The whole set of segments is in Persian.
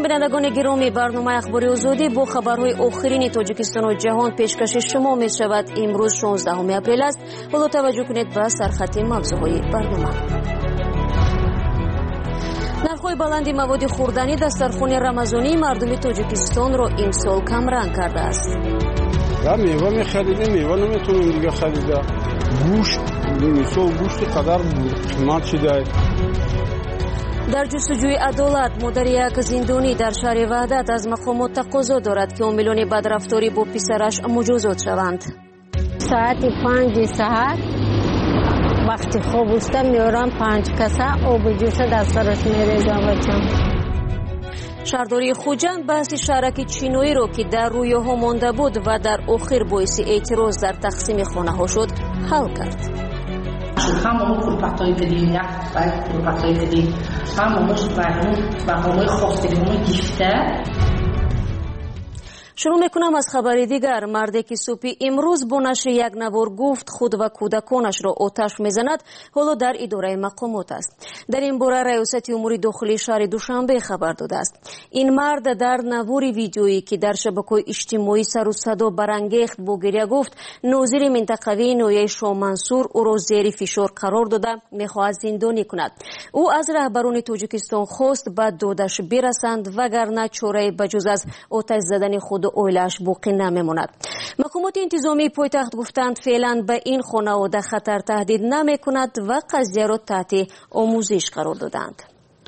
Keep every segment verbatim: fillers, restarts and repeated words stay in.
بینندگان گرامی، برنامه اخباری آزادی با خبرهای آخرین تاجیکستان و جهان پیشکش شما می شود. امروز شانزدهم اپریل است. حالا توجه کنید به سرخط موضوعهای برنامه. نرخ‌های بلند مواد خوردنی دسترخوان رمضانی مردم تاجیکستان را امسال کمرنگ کرده است. یا میوه می‌خریدیم، میوه نمیتونیم دیگه خریده. گوشت، مثلا گوشت قدر قیمت شده. در جستجوی عدالت، مادر یک زندانی در شهر وحدت از مقامات تقاضا دارد که عاملان بدرفتاری با پسرش مجازات شوند. ساعت پنج سحر وقتی خواب بستم میارم پنج کاسه آب جوش دسترش میریزم بچم. شهرداری خوجند بحث شهرک چینویی رو که در رویاها مانده بود و در آخر باعث اعتراض در تقسیم خانه ها شد حل کرد. همون کلپتایی که دیم یک باید کلپتایی که دیم همونش باید با همون خواستگی همون گیفته. شروع میکنم از خبری دیگر. مردی که صبح امروز با نشر یک نوار گفت خود و کودکانش را آتش میزند، حالا در اداره مقامات است. در این باره ریاست امور داخلی شهر دوشنبه خبر داده است. این مرد در نوار ویدیویی که در شبکه‌های اجتماعی سر و صدا برانگیخت با گریه گفت ناظر منطقوی ناحیه شاه منصور او را زیر فشار قرار داده میخواهد زندانی کند. او از رهبران تاجیکستان خواست به دادش برسند وگرنه چاره بجز از آتش زدن خود اویلش باقی نمیماند. مقامات انتظامی پایتخت گفتند فعلا به این خانواده خطر تهدید نمی کند و قضیه را تحت آموزش قرار دادند.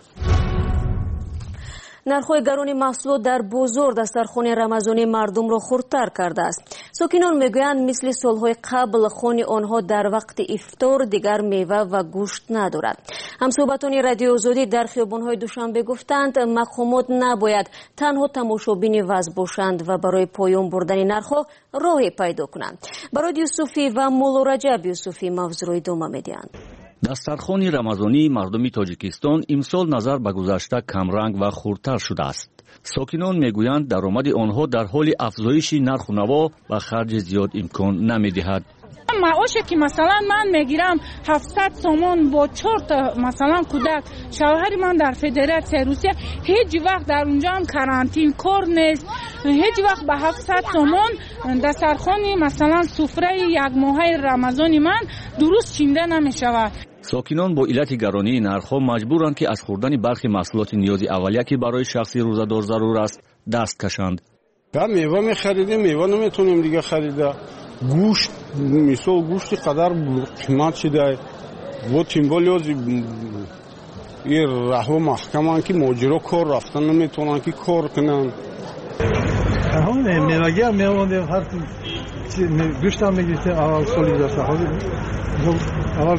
نرخ‌های گران محصولات در بازار دسترخوان رمضانی مردم را خردتر کرده است. ساکنان میگویند مثل سالهای قبل خوان آنها در وقت افطار دیگر میوه و گوشت ندارد. همصحبتان رادیو آزادی در خیابان‌های دوشنبه گفتند مقامات نباید تنها تماشابین وضع باشند و برای پایان بردن نرخ‌ها راهی پیدا کنند. برای یوسفی و مولا رجب یوسفی موضوع را ادامه می‌دهند. دسترخوان رمضانی مردم تاجیکستان امسال نظر به گذشته کمرنگ و خردتر شده است. ساکنان میگویند درآمد آنها در حال افزایش نرخ و نوا و خرج زیاد امکان نمیدهد. معاشی که مثلا من میگیرم هفتصد تومان با چهار تا مثلا کودک، شوهر من در فدراسیون روسیه هیچ وقت در اونجا هم کرانتین کار نیست، هیچ وقت به هفتصد تومان دسترخوان مثلا سفره یک ماهه رمضان من درست چینده نمیشود. ساکنان با علت گرانی نرخ‌ها مجبورند که از خوردن برخی محصولات نیاز اولیه که برای شخصی روزه‌دار ضرور است دست کشند. با میوه می‌خریدیم، میوه نمیتونیم دیگه خریده. گوشت، مثلا گوشت قدر قیمت شده. و تیمبالیاز این راه و محکمه که ماجرا کار رفتن نمیتونن که کار کنن. همون میوه‌گی هم می‌آوردیم، هر گوشت هم می‌گیریم. اول سالی داشت حالی اول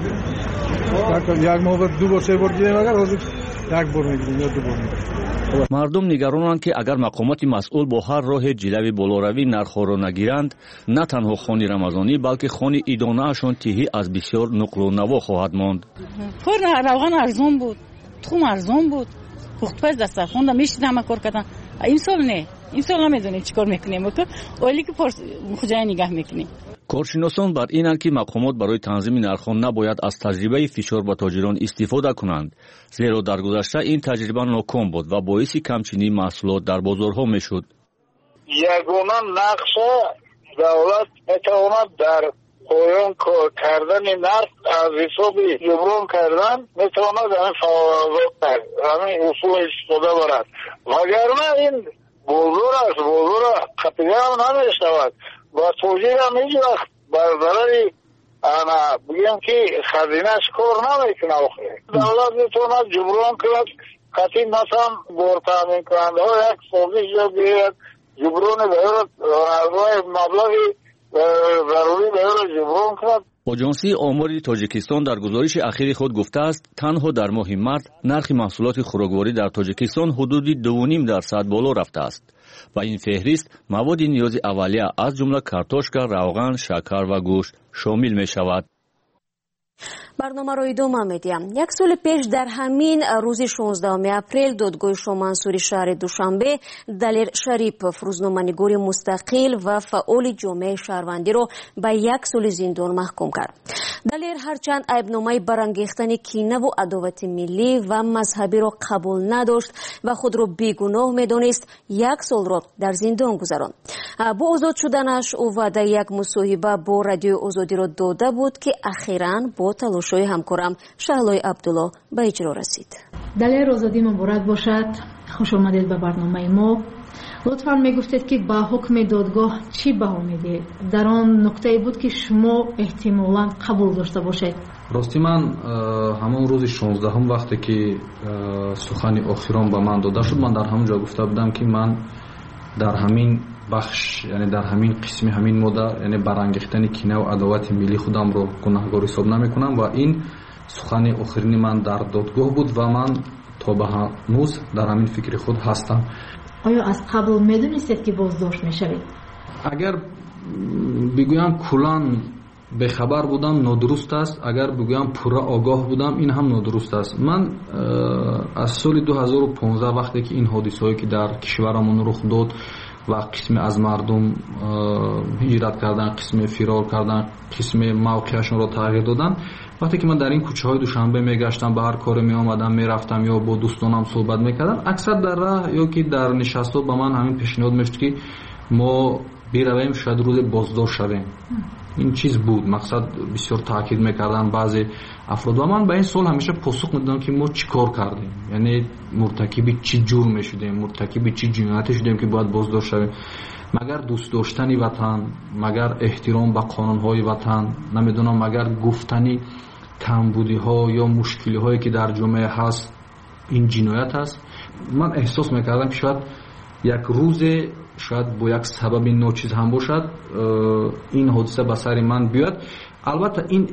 یک ماه دو بار سه بار گیریم، اگر حاضر یک بار می‌گیریم یا دو بار می‌گیریم. مردم نگرانند که اگر مقامات مسئول با هر راه جلوی بالاروی نرخ‌ها را نگیرند، نه تنها خوان رمضانی بلکه خوان ایدانه‌شان تهی از بسیار نقل و نوا خواهد ماند. پر روغن ارزان بود، تخم ارزان بود، پخت‌پز دسترخوان میشدم کار کردن. این سال نه، این سال نمیدونیم چیکار میکنیم، ولی که خدای نگاه میکنیم. کارشناسان بر اینند که مقامات برای تنظیم نرخ‌ها نباید از تجربه فشار به تاجران استفاده کنند، زیرا در گذشته این تجربه ناکام بود و باعث کمچینی محصولات در بازارها میشد. یگانه نقش دولت میتواند در پایان کردن نرخ از حساب جبران کردن میتواند همین فعالیت همین اصول استفاده برد، وگرنه این بازار است، بازار قطعی هم نمیشود. با توجیه هم هیچ وقت برای انا بگیم که خزینهش کار نمیکنه. دولت میتواند جبران کند، قطعی مثلا بار تامین کننده ها یک سازش یا بیاید جبران باید مبلغی ضروری باید جبران کند. آژانسی آمار تاجیکستان در گزارش اخیر خود گفته است تنها در ماه مارس نرخ محصولات خوراکواری در تاجیکستان حدود دو و نیم درصد بالا رفته است و این فهرست مواد نیاز اولیه از جمله کارتوشکا، روغن، شکر و گوشت شامل می شود. برنامه رو ادامه میدیم. یک سال پیش در همین روز شانزدهم اپریل دادگاه شامنصوری شهر دوشنبه دلیر شریپов روزنامه‌نگار مستقل و فعال جامعه شهروندی رو به یک سال زندان محکوم کرد. دلیر هرچند عیبنامه برانگیختن کینه و عداوت ملی و مذهبی را قبول نداشت و خود را بیگناه میدانست، یک سال را در زندان گذراند. با آزاد شدنش او وعده یک مصاحبه با رادیو آزادی را داده بود که اخیراً با تلاش‌های همکارم شهلای عبدالله به اجرا رسید. دلیر آزادی مبارک باشد. خوش آمدید به برنامه ما. لطفاً میگفتید که با حکم دادگاه چی بها میدید؟ در آن نکته بود که شما احتمالاً قبول داشته باشید. راستی من همون روز شانزدهم وقتی که سخن آخرام به من داده شد، من در همون جا گفته بودم که من در همین بخش، یعنی در همین قسم همین ماده، یعنی برانگیختن کینه و عداوت ملی خودم رو گناهکار حساب نمیکنم و این سخن آخرین من در دادگاه بود و من تا به هنوز در همین فکر خود هستم. آیا از قبل میدونستید که بازداشت میشوید؟ اگر بگویم کلان به خبر بودم نادرست است، اگر بگویم پورا آگاه بودم این هم نادرست است. من از سال دو هزار و پانزده وقتی که این حادثه‌ای که در کشورمون رخ داد و قسم از مردم هجرت کردن، قسم فرار کردن، قسم موقعشون رو تغییر دادن، وقتی که من در این کوچه های دوشنبه میگشتم، به هر کاری می آمدم میرفتم یا با دوستانم صحبت میکردم، اکثر در راه یا که در نشست به من همین پیشنهاد میشد که ما برویم شاید روز بازداشت شویم. این چیز بود، مقصد بسیار تاکید میکردن بعضی افراد و من به این سوال همیشه پاسخ میدادم که ما چی کار کردیم، یعنی مرتکب چی جرمی شدیم، مرتکب چی جنایتی شدیم که باید بازداشت شویم. مگر دوست داشتن وطن، مگر احترام به قانونهای وطن، نمیدونم مگر گفتنی کمبودی ها یا مشکلی هایی که در جامعه هست این جنایت است. من احساس میکردم که شاید یک روز شاید با یک سبب ناچیز هم باشد این حادثه به سر من بیاد. البته این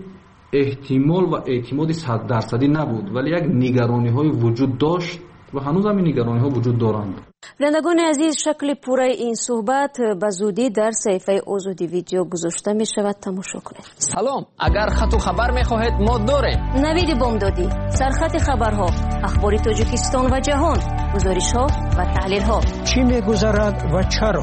احتمال و اعتماد صد درصدی نبود، ولی یک نگرانی های وجود داشت و هنوز هم این نگرانی ها وجود دارند. بینندگان عزیز، شکل پوره این صحبت به زودی در صفحه آزادی ویدیو گذاشته می شود، تماشا کنید. سلام، اگر خط و خبر می خواهید ما داریم. نوید بامدادی، سرخط خبرها، اخبار تاجیکستان و جهان، گزارش ها و تحلیل ها. چی می گذرد و چرا؟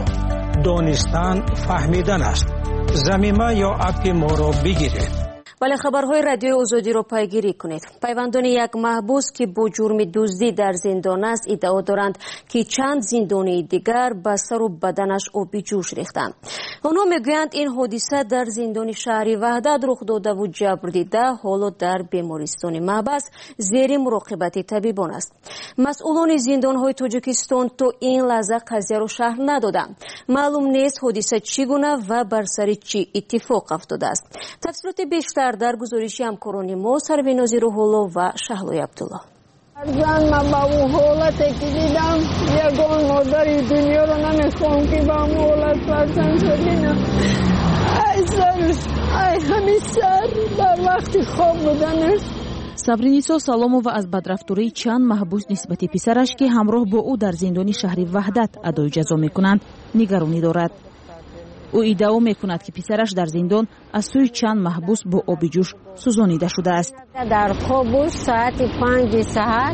دانستن فهمیدن است. زمینه یا اپ ما را بگیرید. بله، خبرهای رادیو آزادی رو پیگیری کنید. پیوندان یک محبوس که با جرم دزدی در زندان است ادعا دارند که چند زندانی دیگر به سر و بدنش آب جوش ریختند. آنها میگویند این حادثه در زندان شهری وحدت رخ داده و جبر دیده حالا در بیمارستان محبس زیر مراقبت طبیبان است. مسئولان زندانهای تاجیکستان تا این لحظه قضیه رو شرح ندادند. معلوم نیست حادثه چگونه و بر سر چی اتفاق افتاده است. تفصیلات بیشتر در گزارشی همکاران ما سرویناز روح‌الله و شهلای عبدالله. زن من با اون حالتی که دیدم یگان مادری دنیا رو نمیخوام که با اون حالت فرزند شدینم. ای سرش، ای همین سر در وقتی خواب بودنش. сабриниса саломова аз бадрафтурии чанд маҳбус нисбати писараш ки ҳамроҳ бо ӯ дар зиндони шаҳри ваҳдат адои ҷазо мекунанд нигаронӣ дорад. ӯ иддао мекунад ки писараш дар зиндон аз сӯи чанд маҳбус бо оби ҷӯш сӯзонида шудааст. дар хобуш соати панҷи саҳар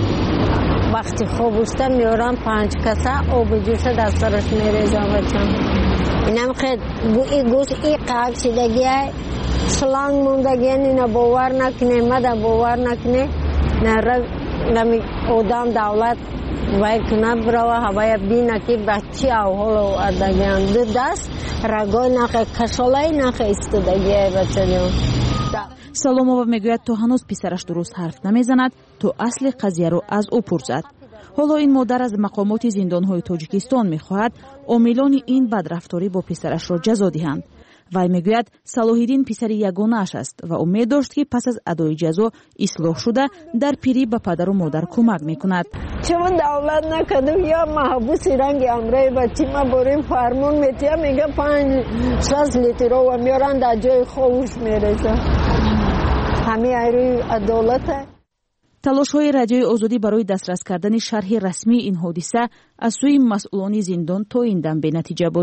вақти хобуста меорам панҷ каса оби ҷӯша дар сараш мерезам бачам. инам қед и гӯш и қак шидагиай сланг мондагиян ина бовар накне мада бовар накне нами одам давлат вай куна брава ҳавая бина ки ба чи аҳволо ардагиян ду даст рагой нахе кашолаи нахе истодагиай бачаҷон. саломова мегӯяд то ҳанӯз писараш дуруст ҳарф намезанад то асли қазияро аз ӯ пурсад. ҳоло ин модар аз мақомоти зиндонҳои тоҷикистон мехоҳад омилони ин бадрафторӣ бо писарашро ҷазо диҳанд. вай мегӯяд салоҳиддин писари ягонааш аст ва умед дошт ки пас аз адои ҷазо ислоҳ шуда дар пирӣ ба падару модар кӯмак мекунад. чун давлат накадам я маҳбуси ранги амраи бачима борим фармон метия мега панҷ шаш литрова меоран дар ҷои ховуш мереза. ҳами айрӯи адолата. талошҳои радиои озодӣ барои дастрас кардани шарҳи расмии ин ҳодиса аз сӯи масъулони зиндон то ин дам бенатиҷа буд.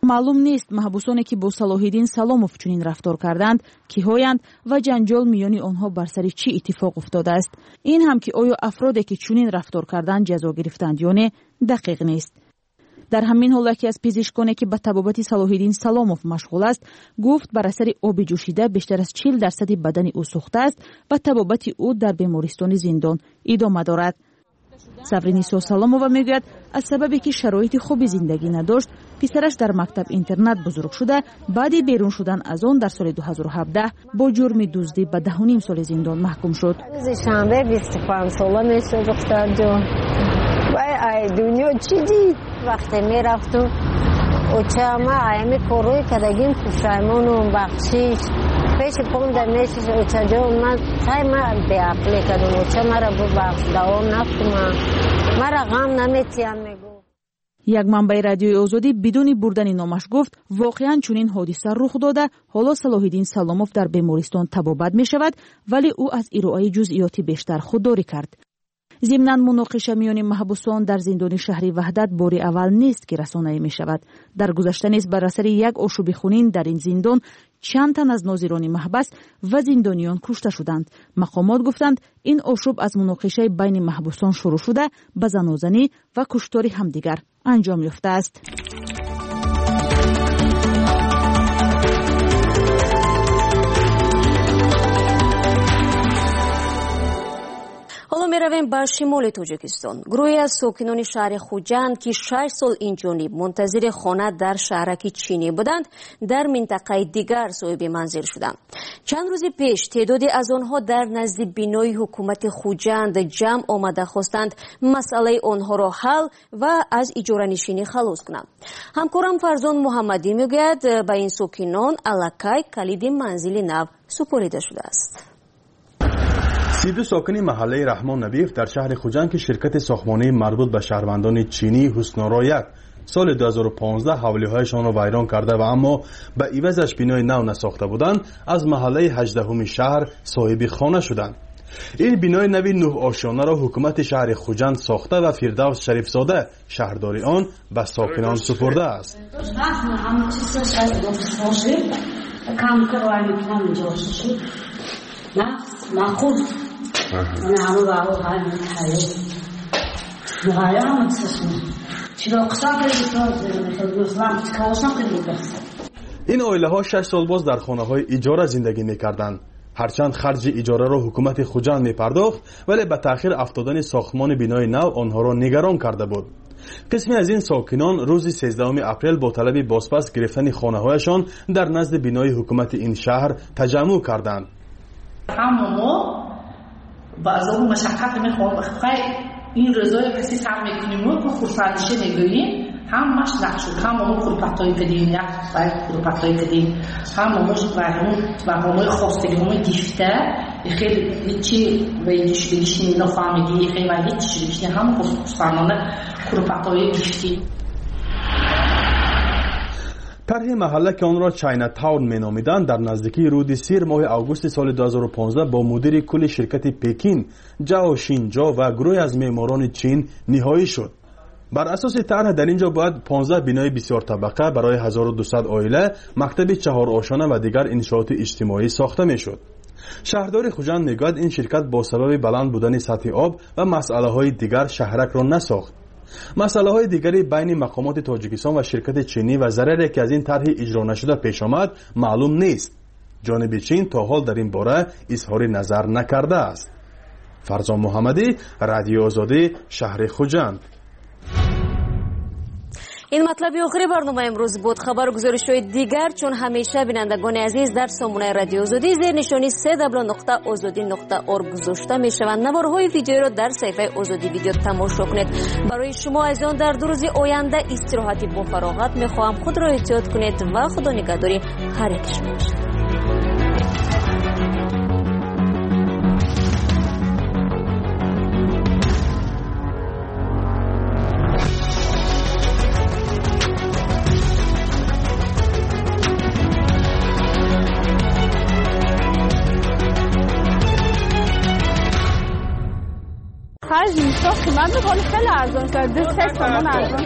маълум нест маҳбусоне ки бо Салоҳиддин Саломов чунин рафтор карданд киҳоянд ва ҷанҷол миёни онҳо бар сари чӣ иттифоқ уфтодааст. ин ҳам ки оё афроде ки чунин рафтор карданд ҷазо гирифтанд ё не дақиқ нест. дар ҳамин ҳол яке аз пизишконе ки ба табобати Салоҳиддин Саломов машғул аст гуфт бар асари оби ҷӯшида бештар аз чил дарсади бадани ӯ сӯхтааст ва табобати ӯ дар бемористони зиндон идома дорад. сабри Нисо Саломова мегӯяд аз сабабе ки шароити хуби зиндагӣ надошт писараш дар мактаб интернат бузург шуда баъди берун шудан аз он дар соли дуҳазору ҳабдаҳ бо ҷурми дуздӣ ба даҳуним соли зиндон маҳкум шуд. рӯзи шанбе бисту панҷ сола мешуд духтарҷон. вай ай дунё чӣ дид вақте мерафту очама аями корҳои кардагим пушаймону бахшиш пеши понда мешиш очаҷон ман сай ман беақле кардам оча мара бубахш давом накунам мара ғам наметиям мегуфт. як манбаи радиои озодӣ бидуни бурдани номаш гуфт воқеан чунин ҳодиса рух дода ҳоло Салоҳиддин Саломов дар бемористон табобат мешавад вале ӯ аз ироаи ҷузъиёти бештар худдорӣ кард. зимнан муноқиша миёни маҳбусон дар зиндони шаҳри Ваҳдат бори аввал нест ки расонаӣ мешавад. дар гузашта низ бар асари як ошуби хунин дар ин зиндон чанд тан аз нозирони маҳбас ва зиндониён кушта шуданд. мақомот гуфтанд ин ошуб аз муноқишаи байни маҳбусон шурӯъ шуда ба занозанӣ ва куштори ҳамдигар анҷом ёфтааст. ҳоло меравем ба шимоли тоҷикистон. гурӯҳе аз сокинони шаҳри хуҷанд ки шаш сол инҷониб мунтазири хона дар шаҳраки чинӣ буданд дар минтақаи дигар соҳиби манзил шуданд. чанд рӯзи пеш теъдоде аз онҳо дар назди бинои ҳукумати хуҷанд ҷамъ омада хостанд масъалаи онҳоро ҳал ва аз иҷоранишинӣ халос кунанд. ҳамкорам Фарзон Муҳаммадӣ мегӯяд ба ин сокинон аллакай калиди манзили нав супорида шудааст. سی و دو ساکنی محله رحمان نبیف در شهر خوجند که شرکت ساختمانی مربوط به شهروندان چینی حسن‌آرا یک سال دو هزار و پانزده حوالی‌هایشان را ویران کرده و اما به عوضش بینای نو نساخته بودند از محله هجدهم شهر صاحب خانه شدند. این بینای نوی نه آشیانه را حکومت شهر خوجند ساخته و فردوس شریفزاده شهرداری آن به ساکنان سپرده است. معقول أنا عم بعوض عن الحياة مغايرة ما تسمع شو قصة كذي مثلا تكوّسنا كذي بس این عائله ها شش سال باز در خانه های اجاره زندگی می‌کردند. هرچند خرج اجاره را حکومت خوجند می‌پرداخت ولی به تأخیر افتادن ساختمان بینای نو آنها را نگران کرده بود. قسمی از این ساکنان روز سیزدهم اپریل با طلب بازپس گرفتن خانه‌هایشان در نزد بینای حکومت این شهر تجمع کردند. همه ما با از اون مشقت میخوام بخوای این رضای کسی سر میکنیم و خورسندشه نگوییم همش نقشد همه خورپتایی کدیم یک باید خورپتایی کدیم همه ماش برمون و همه خواستگی همه گیفته خیلی چی به این شدیشی نفهمیدی خیلی ولی چی شدیشی همه خورسندانه خورپتایی گیفتی. طرح محله که آن را چاینا تاون مینامیدند در نزدیکی رود سیر ماه آگوست سال دو هزار و پانزده با مدیر کل شرکت پکین جاو شینجا و گروهی از معماران چین نهایی شد. بر اساس طرح در اینجا باید پانزده بینای بسیار طبقه برای هزار و دویست عائله، مکتب چهار آشانه و دیگر انشاءات اجتماعی ساخته میشد. شهردار خوجند میگوید این شرکت با سبب بلند بودن سطح آب و مسئله های دیگر شهرک را نساخت. مسئله های دیگری بین مقامات تاجیکستان و شرکت چینی و ضرری که از این طرح اجرا نشده پیش آمد معلوم نیست. جانب چین تا حال در این باره اظهار نظر نکرده است. فرزان محمدی، رادیو آزادی، شهر خوجند. این مطلبی آخری برنامه امروز بود. خبر و گزارش‌های دیگر چون همیشه بینندگان عزیز در سامانه رادیو آزادی زیر نشانی سه دبل نقطه آزادی نقطه اورگ گذاشته میشوند. نوارهای ویدیو را در صفحه آزادی ویدیو تماشا کنید. برای شما عزیزان در دو روز آینده استراحتی با فراغت میخواهم. خود را احتیاط کنید و خدا نگهداری هر یک شما. پنج لیتر قیمت میکنه خیلی ارزان شد. دو سه تومن ارزان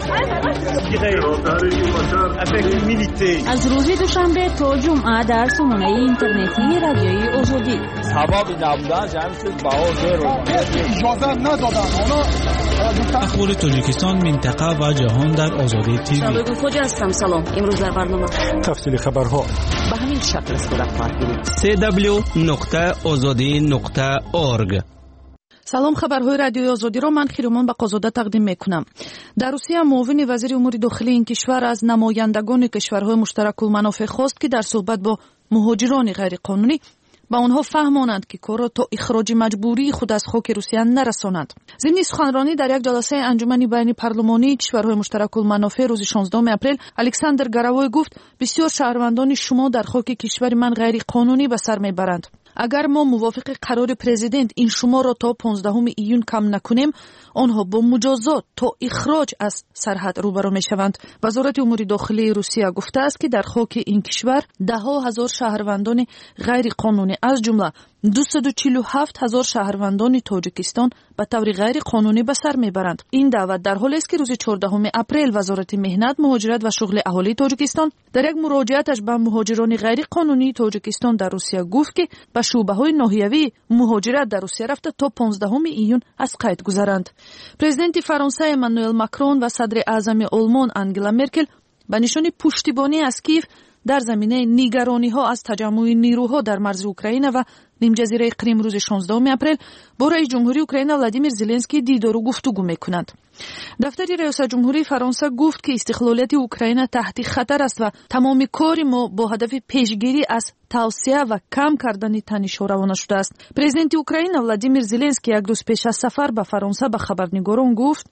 شد. از روز دوشنبه تا جمعه در سامانه اینترنتی رادیوی آزادی. سبب نبودن جمعیت بها زیر اجازه ندادن. اخبار تاجیکستان، منطقه و جهان در آزادی تیوی. شبگو خوجه هستم. سلام. امروز در برنامه تفصیل خبرها به همین شکل صورت پرگیرید. سی دبلیو نقطه آزادی نقطه اورگ. سلام، خبرهای رادیوی آزادی را من خیرومان به قازاده تقدیم میکنم. در روسیه معاون وزیر امور داخلی این کشور از نمایندگان کشورهای مشترک المنافع خواست که در صحبت با مهاجران غیر قانونی با آنها فهمانند که کار را تا اخراج مجبوری خود از خاک روسیه نرسانند. ضمن سخنرانی در یک جلسه انجمن بین پارلمانی کشورهای مشترک المنافع روز شانزدهم اپریل، الکساندر گراوی گفت بسیار شهروندان شما در خاک کشور من غیر قانونی به سر میبرند. اگر ما موافق قرار پرزیدنت این شما را تا پانزدهم ایون کم نکنیم، آنها با مجازات تا اخراج از سرحد روبرو میشوند. وزارت امور داخلی روسیه گفته است که در خاک این کشور ده ها هزار شهروندان غیر قانونی از جمله دویست و چهل و هفت هزار شهروندان تاجیکستان به طور غیر قانونی به سر میبرند. این دعوت در حالی است که روز چهاردهم اپریل وزارت مهنت، مهاجرت و شغل اهالی تاجیکستان در یک مراجعتش به مهاجران غیر قانونی تاجیکستان در روسیه گفت که به شعبه‌های ناحیوی مهاجرت در روسیه رفته تا پانزدهم ایون از قید گذرند. پرزیدنت فرانسه امانوئل ماکرون و صدر اعظم آلمان آنگلا مرکل به نشان پشتیبانی از کیف در زمینه نگرانی‌ها از تجمع نیروها در مرز اوکراین و نیم جزیره کریم روز شانزدهم اپریل با رئیس جمهوری اوکراین ولادیمیر زلنسکی دیدار و گفتگو می‌کنند. دفتر ریاست جمهوری فرانسه گفت که استقلالیت اوکراین تحت خطر است و تمام کار ما با هدف پیشگیری از توسعه و کم کردن تنش‌ها روانه شده است. پرزیدنت اوکراین ولادیمیر زلنسکی یک روز پیش از سفر به فرانسه به خبرنگاران گفت: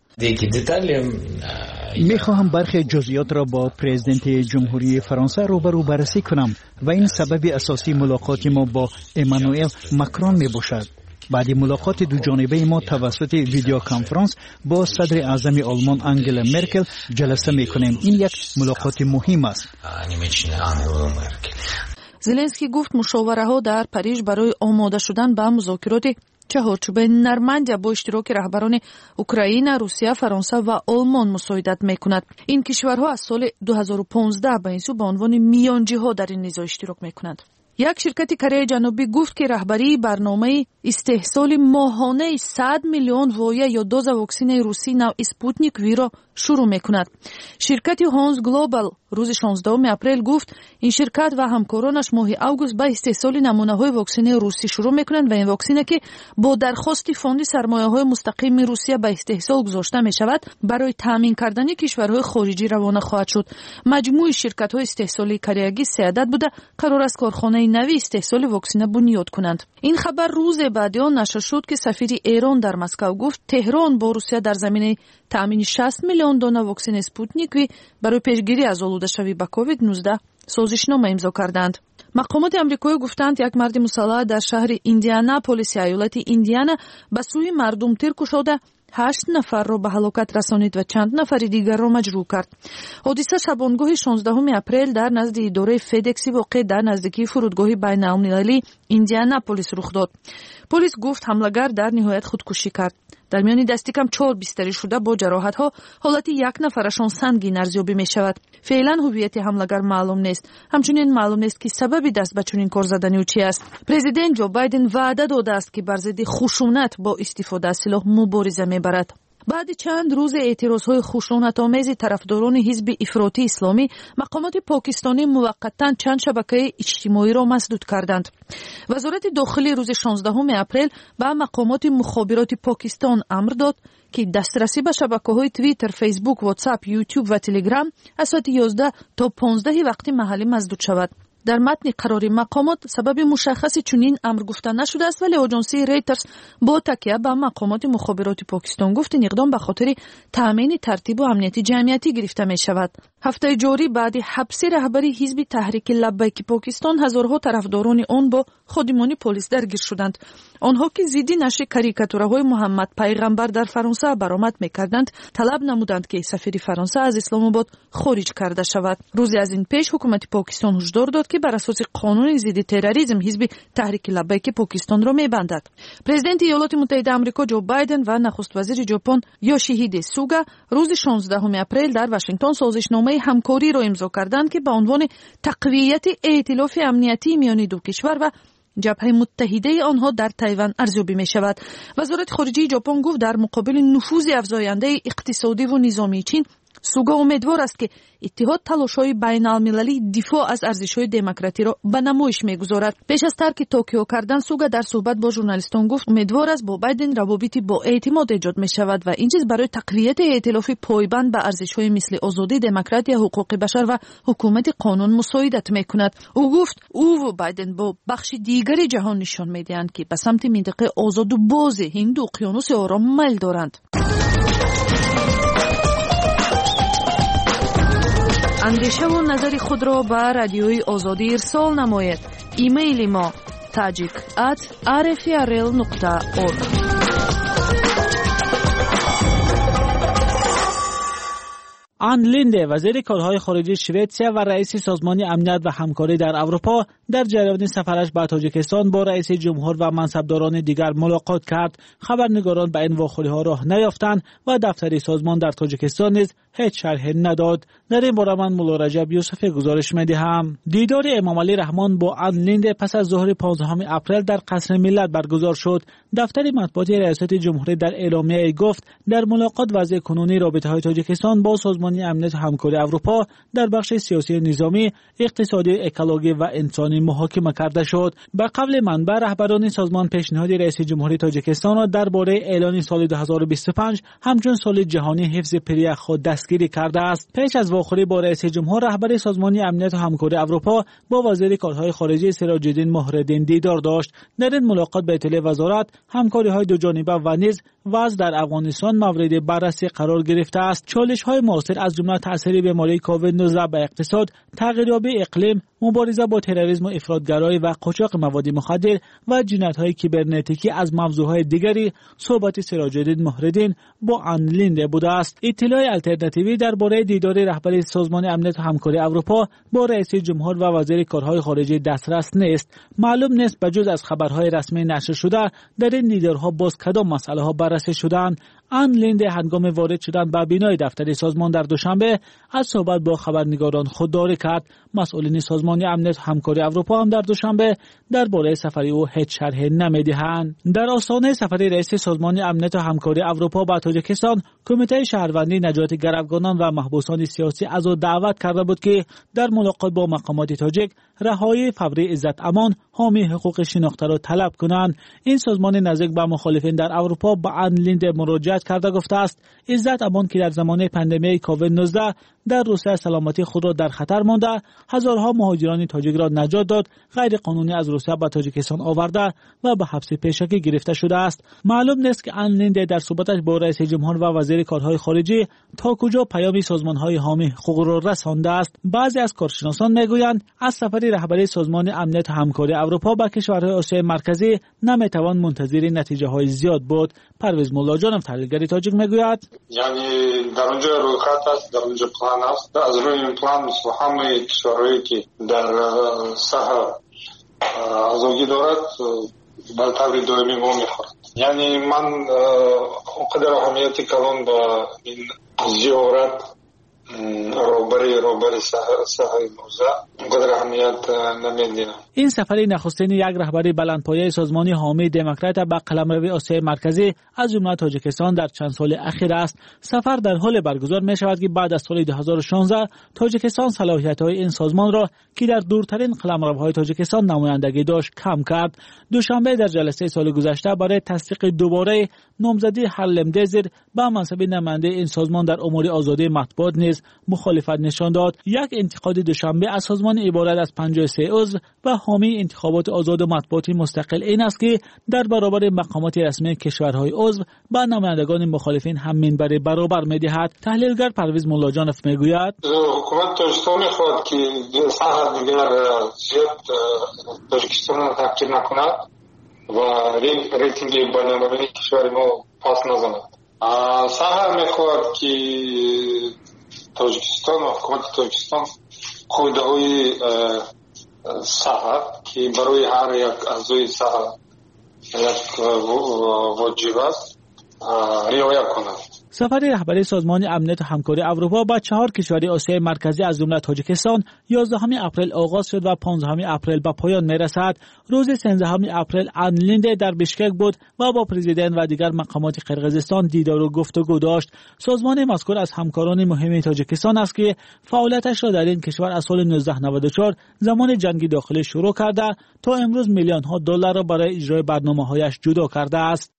میخواهم برخی جزئیات را با پرزیدنت جمهوری فرانسه روبرو بررسی کنم و این سبب اساسی ملاقات ما با امانوئل ماکرون می باشد. بعد ملاقات دو جانبه ما توسط ویدیو کانفرانس با صدر اعظم آلمان آنگلا مرکل جلسه می کنیم. این یک ملاقات مهم است. زلنسکی گفت مشاوره ها در پاریژ برای آماده شدن به مذاکرات چهارچوبه نرمند با اشتراک رهبران اوکراین، روسیه، فرانسه و آلمان مساعدت میکند. این کشورها از سال دو هزار و پانزده به این سو به عنوان میانجی‌ها در این نزاع اشتراک میکنند. یک شرکت کره جنوبی گفت که رهبری برنامه استحصال ماهانه صد میلیون وایه یا دوز واکسن روسی نو اسپوتنیک وی را شروع میکند. شرکت هانز گلوبال روز شانزدهم اپریل گفت این شرکت و همکارانش ماه اوگوست به استحصال نمونه‌های واکسن روسی شروع میکنند و این واکسن که با درخواست فوند سرمایه‌های مستقیم روسیه به استحصال گذاشته میشود برای تامین کردن کشورهای خارجی روانه خواهد شد. مجموع شرکت‌های استحصالی کره‌ای سه عدد بوده قرار است کارخانه نوی استحصال واکسن بنیاد کنند. این خبر روز بعد آن نشر شد که سفیر ایران در مسکو گفت تهران با روسیه در زمینه تامین شصت میلیون دانه واکسن اسپوتنیک وی برای پیشگیری از آلوده شوی به کووید نوزده سازشنامه امضا کردند. مقامات آمریکایی گفتند یک مرد مسلح در شهر ایندیاناپولیس ایالت ایندیانا به سوی مردم تیر کشیده هشت نفر را به هلاکت رسانید و چند نفر دیگر را مجروح کرد. حادثه شبانگاه شانزدهم اپریل در نزد اداره فدکسی واقع در نزدیکی فرودگاه بین‌المللی ایندیاناپولیس رخ داد. پلیس گفت حمله‌گر در نهایت خودکشی کرد. در میان دستی کم چهار بستری شده با جراحت‌ها، حالت یک نفرشان سنگین ارزیابی می‌شود. فعلا هویت حمله‌گر معلوم نیست. همچنین معلوم نیست که سبب دست به چنین کار زدنی او چی است. پرزیدنت جو بایدن وعده داده است که بر ضد خشونت با استفاده از سلاح مبارزه می‌برد. بعد چند روز اعتراضهای خشونت‌آمیز طرفداران حزب افراطی اسلامی، مقامات پاکستانی موقتاً چند شبکه اجتماعی را مسدود کردند. وزارت داخلی روز شانزدهم اپریل به مقامات مخابرات پاکستان امر داد که دسترسی به شبکه‌های توییتر، فیسبوک، واتساپ، یوتیوب و تلگرام از ساعت یازده تا پانزده وقت محلی مسدود شود. در متن قراری مقامات سبب مشخصی چنین امر گفته نشده است، ولی آژانسی ریترز با تکیه به مقامات مخابرات پاکستان گفت این اقدام به خاطر تامین ترتیب و امنیت جمعیتی گرفته می شود. هفته جاری بعد حبس رهبری حزب تحریک لبیک پاکستان، هزارها طرفداران آن با خادمان پلیس درگیر شدند. آنها که ضد نشر کاریکاتورهای محمد پیغمبر در فرانسه برآمد می‌کردند، طلب نمودند که سفیر فرانسه از اسلام آباد خارج کرده شود. روزی از این پیش حکومت پاکستان هشدار داد که بر اساس قانون ضد تروریسم حزب تحریک لبیک پاکستان را می‌بندد. پرزیدنت ایالات متحده آمریکا جو بایدن و نخست وزیر ژاپن یوشیهیده سوگا روز شانزدهم اپریل در واشنگتن سازشنامه همکاری را امضا کردند که به عنوان تقویت ائتلاف امنیتی میان دو کشور و جبهه متحده آنها در تایوان ارزیابی می شود. وزارت خارجه ژاپن گفت در مقابل نفوذ افزاینده اقتصادی و نظامی چین، سوگا امیدوار است که اتحاد تلاش‌های بین‌المللی دفاع از ارزش‌های دموکراتی را به نمایش می‌گذارد. پیش از ترک توکیو کردن، سوگا در صحبت با ژورنالیستان گفت امیدوار است با بایدن روابطی با اعتماد ایجاد می‌شود و این چیز برای تقویت ائتلاف پایبند به ارزش‌های مثل آزادی، دموکراسی، حقوق بشر و حکومت قانون مساعدت می‌کند. او گفت او و بایدن با بخش دیگری جهان نشان می‌دهند که به سمت منطقه آزاد و باز هند و اقیانوس آرام میل دارند. اندیشه و نظر خود را به رادیوی آزادی ارسال نماید. ایمیل ما tajik at r f r l nokta org. آن لینده وزیر کارهای خارجه سوئیسریا و رئیس سازمان امنیت و همکاری در اروپا در جریان سفرش به تاجیکستان با رئیس جمهور و منصبداران دیگر ملاقات کرد. خبرنگاران به این واخوری‌ها راه نیافتند و دفتر سازمان در تاجیکستان نیز هیچ شرحی نداد. در این باره من مولا رجب یوسفی گزارش می‌دهم. دیدار امام علی رحمان با آن لینده پس از ظهر پانزدهم اپریل در قصر ملت برگزار شد. دفتر مطبوعاتی ریاست جمهوری در اعلامیه گفت در ملاقات وضع کنونی رابطه‌های تاجیکستان با سازمان امنیت و همکاری اروپا در بخش سیاسی، نظامی، اقتصادی، اکولوژی و انسانی محاکمه کرده شد. به قول منبع، رهبران سازمان پیشنهاد رئیس جمهوری تاجیکستان را درباره اعلان سال دو هزار و بیست و پنج همچون سال جهانی حفظ پریه خود دستگیری کرده است. پیش از واخوری با رئیس جمهور، رهبر سازمان امنیت و همکاری اروپا با وزیر کارهای خارجه سراج الدین مهرالدین دیدار داشت. در این ملاقات به اطلاع وزارت، همکاری‌های دو جانبه و نیز وضع در افغانستان مورد بررسی قرار گرفته است. چالش‌های معاصر از جمله تأثیر بیماری کووید نوزده به اقتصاد، تغییریابی اقلیم، مبارزه با تروریسم و افراطگرایی و قاچاق مواد مخدر و جنایت‌های کیبرنتیکی از موضوعهای دیگری صحبت سراج الدین مهرالدین با آن لینده بوده است. اطلاع الترناتیوی درباره دیدار رهبر سازمان امنیت و همکاری اروپا با رئیس جمهور و وزیر کارهای خارجه دسترس نیست. معلوم نیست بجز از خبرهای رسمی نشر شده در این دیدارها باز کدام مسئله‌ها بررسی شدند. آن لینده هنگام وارد شدن به بینای دفتر سازمان در دوشنبه از صحبت با خبرنگاران خودداری کرد. مسئولین سازمان امنیت و همکاری اروپا هم در دوشنبه درباره سفر او هیچ شرحی نمیدهند. در آستانه سفر رئیس سازمان امنیت و همکاری اروپا به تاجیکستان، کمیته شهروندی نجات گروگانان و محبوسان سیاسی از او دعوت کرده بود که در ملاقات با مقامات تاجیک رهایی فوری عزت امان، حامی حقوق شناخته را طلب کنند. این سازمان نزدیک به مخالفین در اروپا به آن لینده مراجعه کرده گفته است عزت امان که در زمان پاندمی کووید نوزده در روسیه سلامتی خود را در خطر مانده، هزارها مهاجران تاجیک را نجات داد، غیر قانونی از روسیه به تاجیکستان آورده و به حبس پیشکی گرفته شده است. معلوم نیست که آن لینده در صحبتش با رئیس جمهور و وزیر کارهای خارجه تا کجا پیام سازمان‌های حامی حقوق را رسانده است. بعضی از کارشناسان میگویند از سفر رهبری سازمان امنیت و همکاری اروپا به کشورهای آسیای مرکزی نمیتوان منتظر نتیجه‌های زیاد بود. پرویز مولاجانov تحلیلگر تاجیک میگوید یعنی در اونجا رویخط است، در اونجا پلان است. از روی این پلان مثل همه کشورهایی که در ساحه آزادی دارد به طور دائمی ما میخورد. یعنی من اونقدر اهمیتی کلان با این زیارت روبری روبری ساحه موزه اونقدر اهمیت نمیدینم. این سفری نخستین یک رهبری بلندپایه سازمانی حامی دموکرات به قلمرو آسیای مرکزی از جمله تاجیکستان در چند سال اخیر است. سفر در حال برگزار می شود که بعد از سال دو هزار و شانزده تاجیکستان صلاحیت‌های این سازمان را که در دورترین قلمروهای تاجیکستان نمایندگی داشت کم کرد. دوشنبه در جلسه سال گذشته برای تصدیق دوباره نامزدی حرلم دیزر به منصب نماینده این سازمان در امور آزادی مطبوعات نیز مخالفت نشان داد. یک انتقاد دوشنبه از سازمان عبارت از پنجاه و سه عضو و حامی انتخابات آزاد و مطبوعاتی مستقل این است که در برابر مقامات رسمی کشورهای عضو با نمایندگان مخالفین هم منبر برابر می‌دهد. تحلیلگر پرویز مولاجانov میگوید حکومت تاجیکستان می‌خواهد که ساحه دیگر زیاد تاجیکستان را تحقیر نکند و ریتینگ بین‌المللی کشور ما پاس نزند. ساحه می‌خواهد که تاجیکستان و حکومت تاجیکستان قاعده‌های ساحه که برای هر یک اعضای ساحه یک واجب است رعایت کنند. سفر رهبری سازمان امنیت و همکاری اروپا با چهار کشور آسیای مرکزی از جمله تاجیکستان یازدهم اپریل آغاز شد و پانزدهم اپریل به پایان میرسد. روز سیزدهم اپریل آن لینده در بشکک بود و با پرزیدنت و دیگر مقامات قرقیزستان دیدار و گفتگو داشت. سازمان مذکور از همکاران مهم تاجیکستان است که فعالیتش را در این کشور از سال نوزده نود و چهار زمان جنگ داخلی شروع کرده تا امروز میلیون ها دلار را برای اجرای برنامه‌هایش جدا کرده است.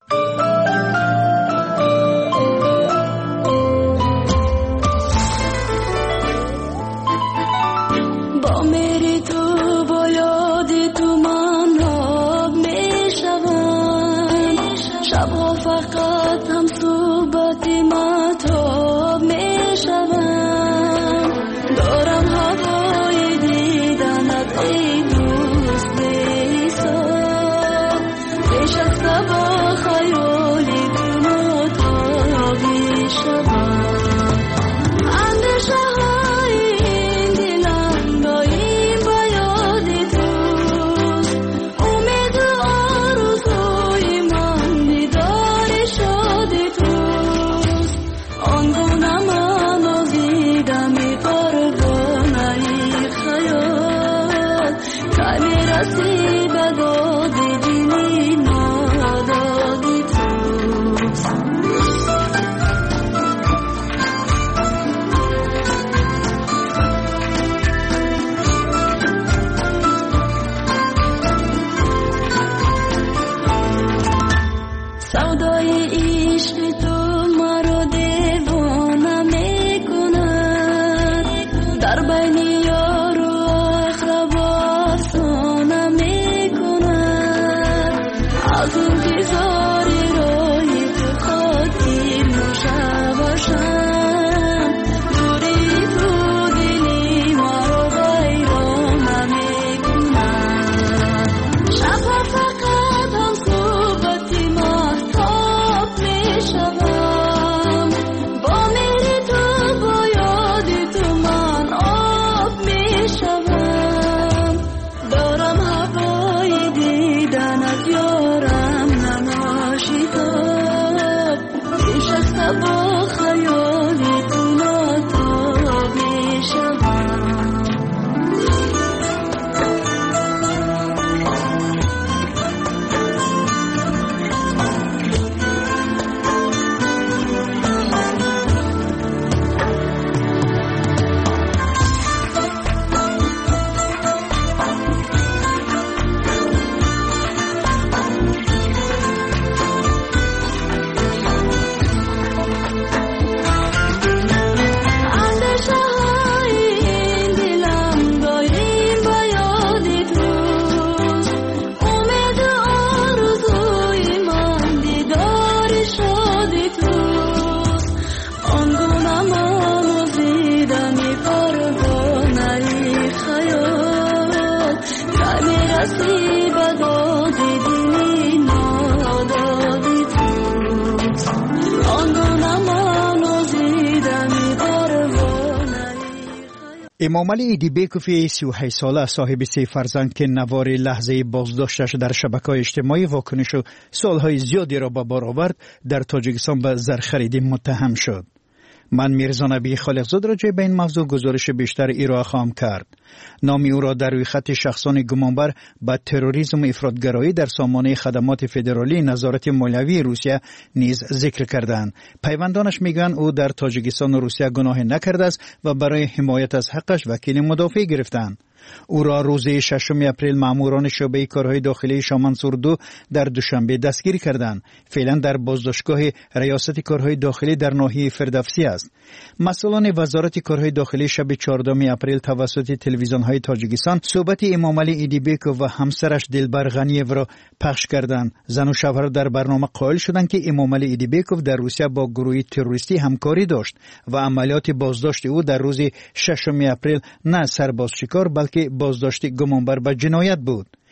امامعلی ایدیبکوف سی و هشت ساله صاحب سه فرزند که نوار لحظه بازداشتش در شبکه‌های اجتماعی واکنش و سالهای زیادی را به بار آورد در تاجیکستان به زرخریدی متهم شد. من میرزا نبی خالقزاد راجع به این موضوع گزارش بیشتر ارائه خواهم کرد. نام او را در روی خط شخصان گمانبر به تروریسم و افراطگرایی در سامانه خدمات فدرالی نظارت مالیوی روسیه نیز ذکر کردند. پیوندانش میگن او در تاجیکستان و روسیه گناه نکرده است و برای حمایت از حقش وکیل مدافع گرفتند. او را روز ششم اپریل ماموران شعبه کارهای داخلی شامنسور دو در دوشنبه دستگیر کردند. فعلا در بازداشتگاه ریاست کارهای داخلی در ناحیه فردوسی است. مسئولان وزارت کارهای داخلی شب چهاردهم اپریل توسط تلویزیون‌های تاجیکستان صحبت امامعلی ایدیبکوف و همسرش دلبر غنییو را پخش کردند. زن و شوهر در برنامه قائل شدند که امامعلی ایدیبکوف در روسیه با گروهی تروریستی همکاری داشت و عملیات بازداشت او در روز ششم اپریل نه سربازشکار بلکه بازداشت گمانبر به جنایت بود.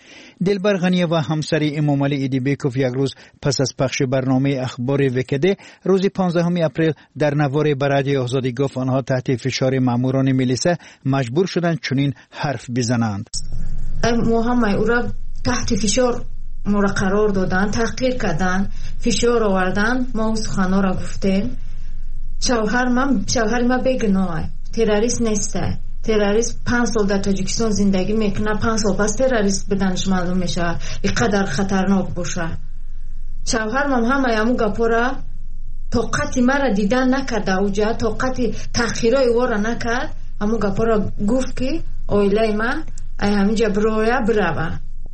دلبر غنیه و همسر امام علی ایدیبکوف یک روز پس از پخش برنامه اخبار وکده روز پانزدهم اپریل در نوار برادی آزادی گفت آنها تحت فشار ماموران ملیسه مجبور شدند چنین حرف بزنند. ما همه او را تحت فشار ما را قرار دادن، تحقیر کردن، فشار آوردن. ما سخنا را گفتیم. شوهر من شوهر ما بیگناه، تروریست نیسته. تروریست پنج سال در تاجیکستان زندگی میکنه، پنج سال پس تروریست به دانش معلوم میشه. اینقدر خطرناک باشه. شوهر من همه همو گپا را طاقت مرا دیدن نکرده، اوجا طاقت تأخیرای او را نکرد. همو گپا را گفت که اویله من ای همینجا برویا بروه.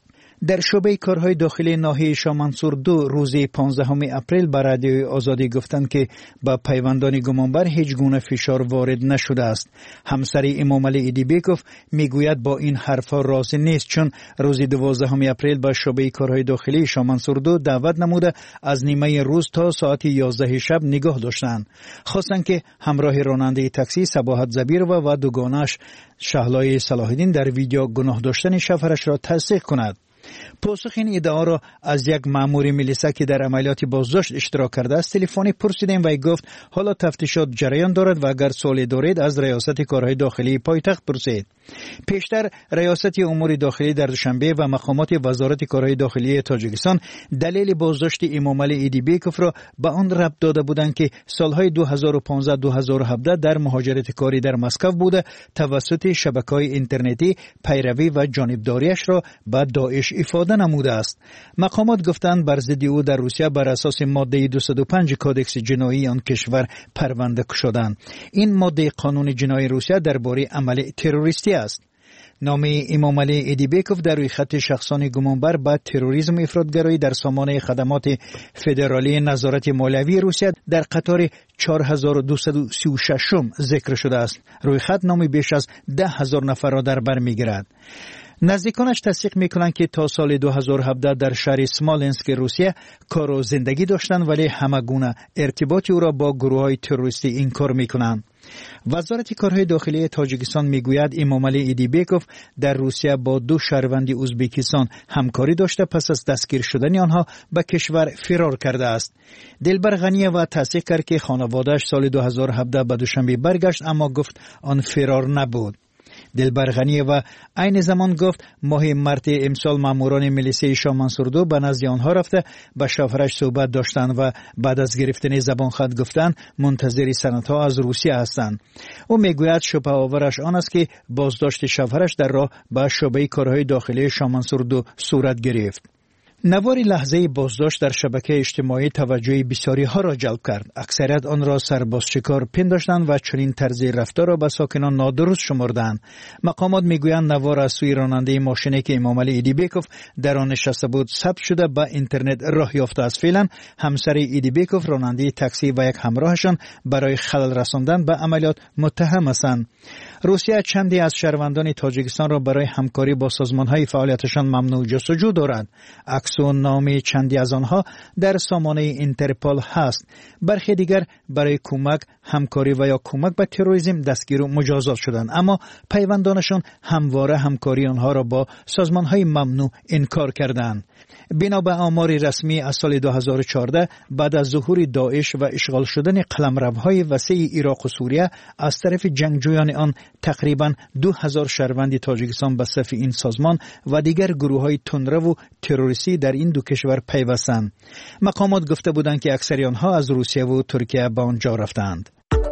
در شعبه کارهای داخلی ناحیه شامنسور دو روز پانزدهم اپریل به رادیوی آزادی گفتند که با پیوندان گمانبر هیچ گونه فشار وارد نشده است. همسر امام علی ایدیبکوف میگوید با این حرفا راضی نیست، چون روز دوازدهم اپریل به شعبه کارهای داخلی شامنسور دو دعوت نموده از نیمه روز تا ساعت یازده شب نگاه داشتند. خواستند که همراه راننده تاکسی صباحت زبیرو و دوگانش شهلای صلاح الدین در ویدیو گناه داشتن شوهرش را تصدیق کند. پاسخ این ادعا را از یک مأمور ملیسا که در عملیات بازداشت اشتراک کرده است تلفنی پرسیدیم و گفت حالا تفتیشات جریان دارد و اگر سوالی دارید از ریاست کارهای داخلی پایتخت پرسید. پیشتر ریاست امور داخلی در دوشنبه و مقامات وزارت کارهای داخلی تاجیکستان دلیل بازداشت امام علی ایدیبکوف را به آن ربط داده بودند که سالهای دو هزار و پانزده دو هزار و هفده در مهاجرت کاری در مسکو بوده، توسط شبکه‌های اینترنتی پیروی و جانبداریش را به داعش افاده نموده است. مقامات گفتند بر ضد او در روسیه بر اساس ماده دویست و پنج کودکس جنایی آن کشور پرونده شدند. این ماده قانون جنایی روسیه درباره عمل تروریستی است. نام امام علی ایدیبکوف در روی خط شخصان گمانبر به تروریسم افراطگرایی در سامانه خدمات فدرالی نظارت مالیوی روسیه در قطار چهار هزار و دویست و سی و شش ذکر شده است. روی خط نام بیش از ده هزار نفر را در بر میگیرد. نزدیکانش تصدیق میکنند که تا سال دو هزار و هفده در شهر سمالنسک روسیه کار و زندگی داشتند، ولی همه گونه ارتباطی او را با گروه‌های تروریستی انکار میکنند. وزارت کارهای داخلی تاجیکستان میگوید امام علی ایدیبکوف در روسیه با دو شهروند ازبکستان همکاری داشته، پس از دستگیر شدن آنها به کشور فرار کرده است. دلبر غنیه و تصدیق کرد که خانواده‌اش سال دو هزار و هفده به دوشنبه برگشت، اما گفت آن فرار نبود. دلبر غنیه و عین زمان گفت ماه مارت امسال ماموران ملیسه شامنسور دو به نزد آنها رفته با شوهرش صحبت داشتند و بعد از گرفتن زبان خط گفتند منتظر سندها از روسیه هستند. او میگوید شبهه آورش آن است که بازداشت شوهرش در راه به شعبه کارهای داخلی شامنسور دو صورت گرفت. نوار لحظه بازداشت در شبکه اجتماعی توجه بسیاری ها را جلب کرد. اکثریت آن را سربازشکار پنداشتند و چنین طرز رفتار را به ساکنان نادرست شمردند. مقامات میگویند نوار از سوی راننده ماشینی که امام علی ایدیبکوف در آن نشسته بود ثبت شده به اینترنت راه یافته است. فعلا همسر ایدیبکوف، راننده تاکسی و یک همراهشان برای خلل رساندن به عملیات متهم هستند. روسیه چندی از شهروندان تاجیکستان را برای همکاری با سازمان‌های فعالیتشان ممنوع جستجو دارد. عکس و نام چندی از آنها در سامانه اینترپول هست. برخی دیگر برای کمک، همکاری و یا کمک به تروریسم دستگیر و مجازات شدند، اما پیوندانشان همواره همکاری آنها را با سازمان‌های ممنوع انکار کردند. بنا به آمار رسمی از سال دو هزار و چهارده بعد از ظهور داعش و اشغال شدن قلمروهای وسیع عراق و سوریه از طرف جنگجویان آن تقریبا دو هزار شهروند تاجیکستان به صف این سازمان و دیگر گروه‌های تندرو و تروریستی در این دو کشور پیوستند. مقامات گفته بودند که اکثر آنها از روسیه و ترکیه به آنجا رفتند.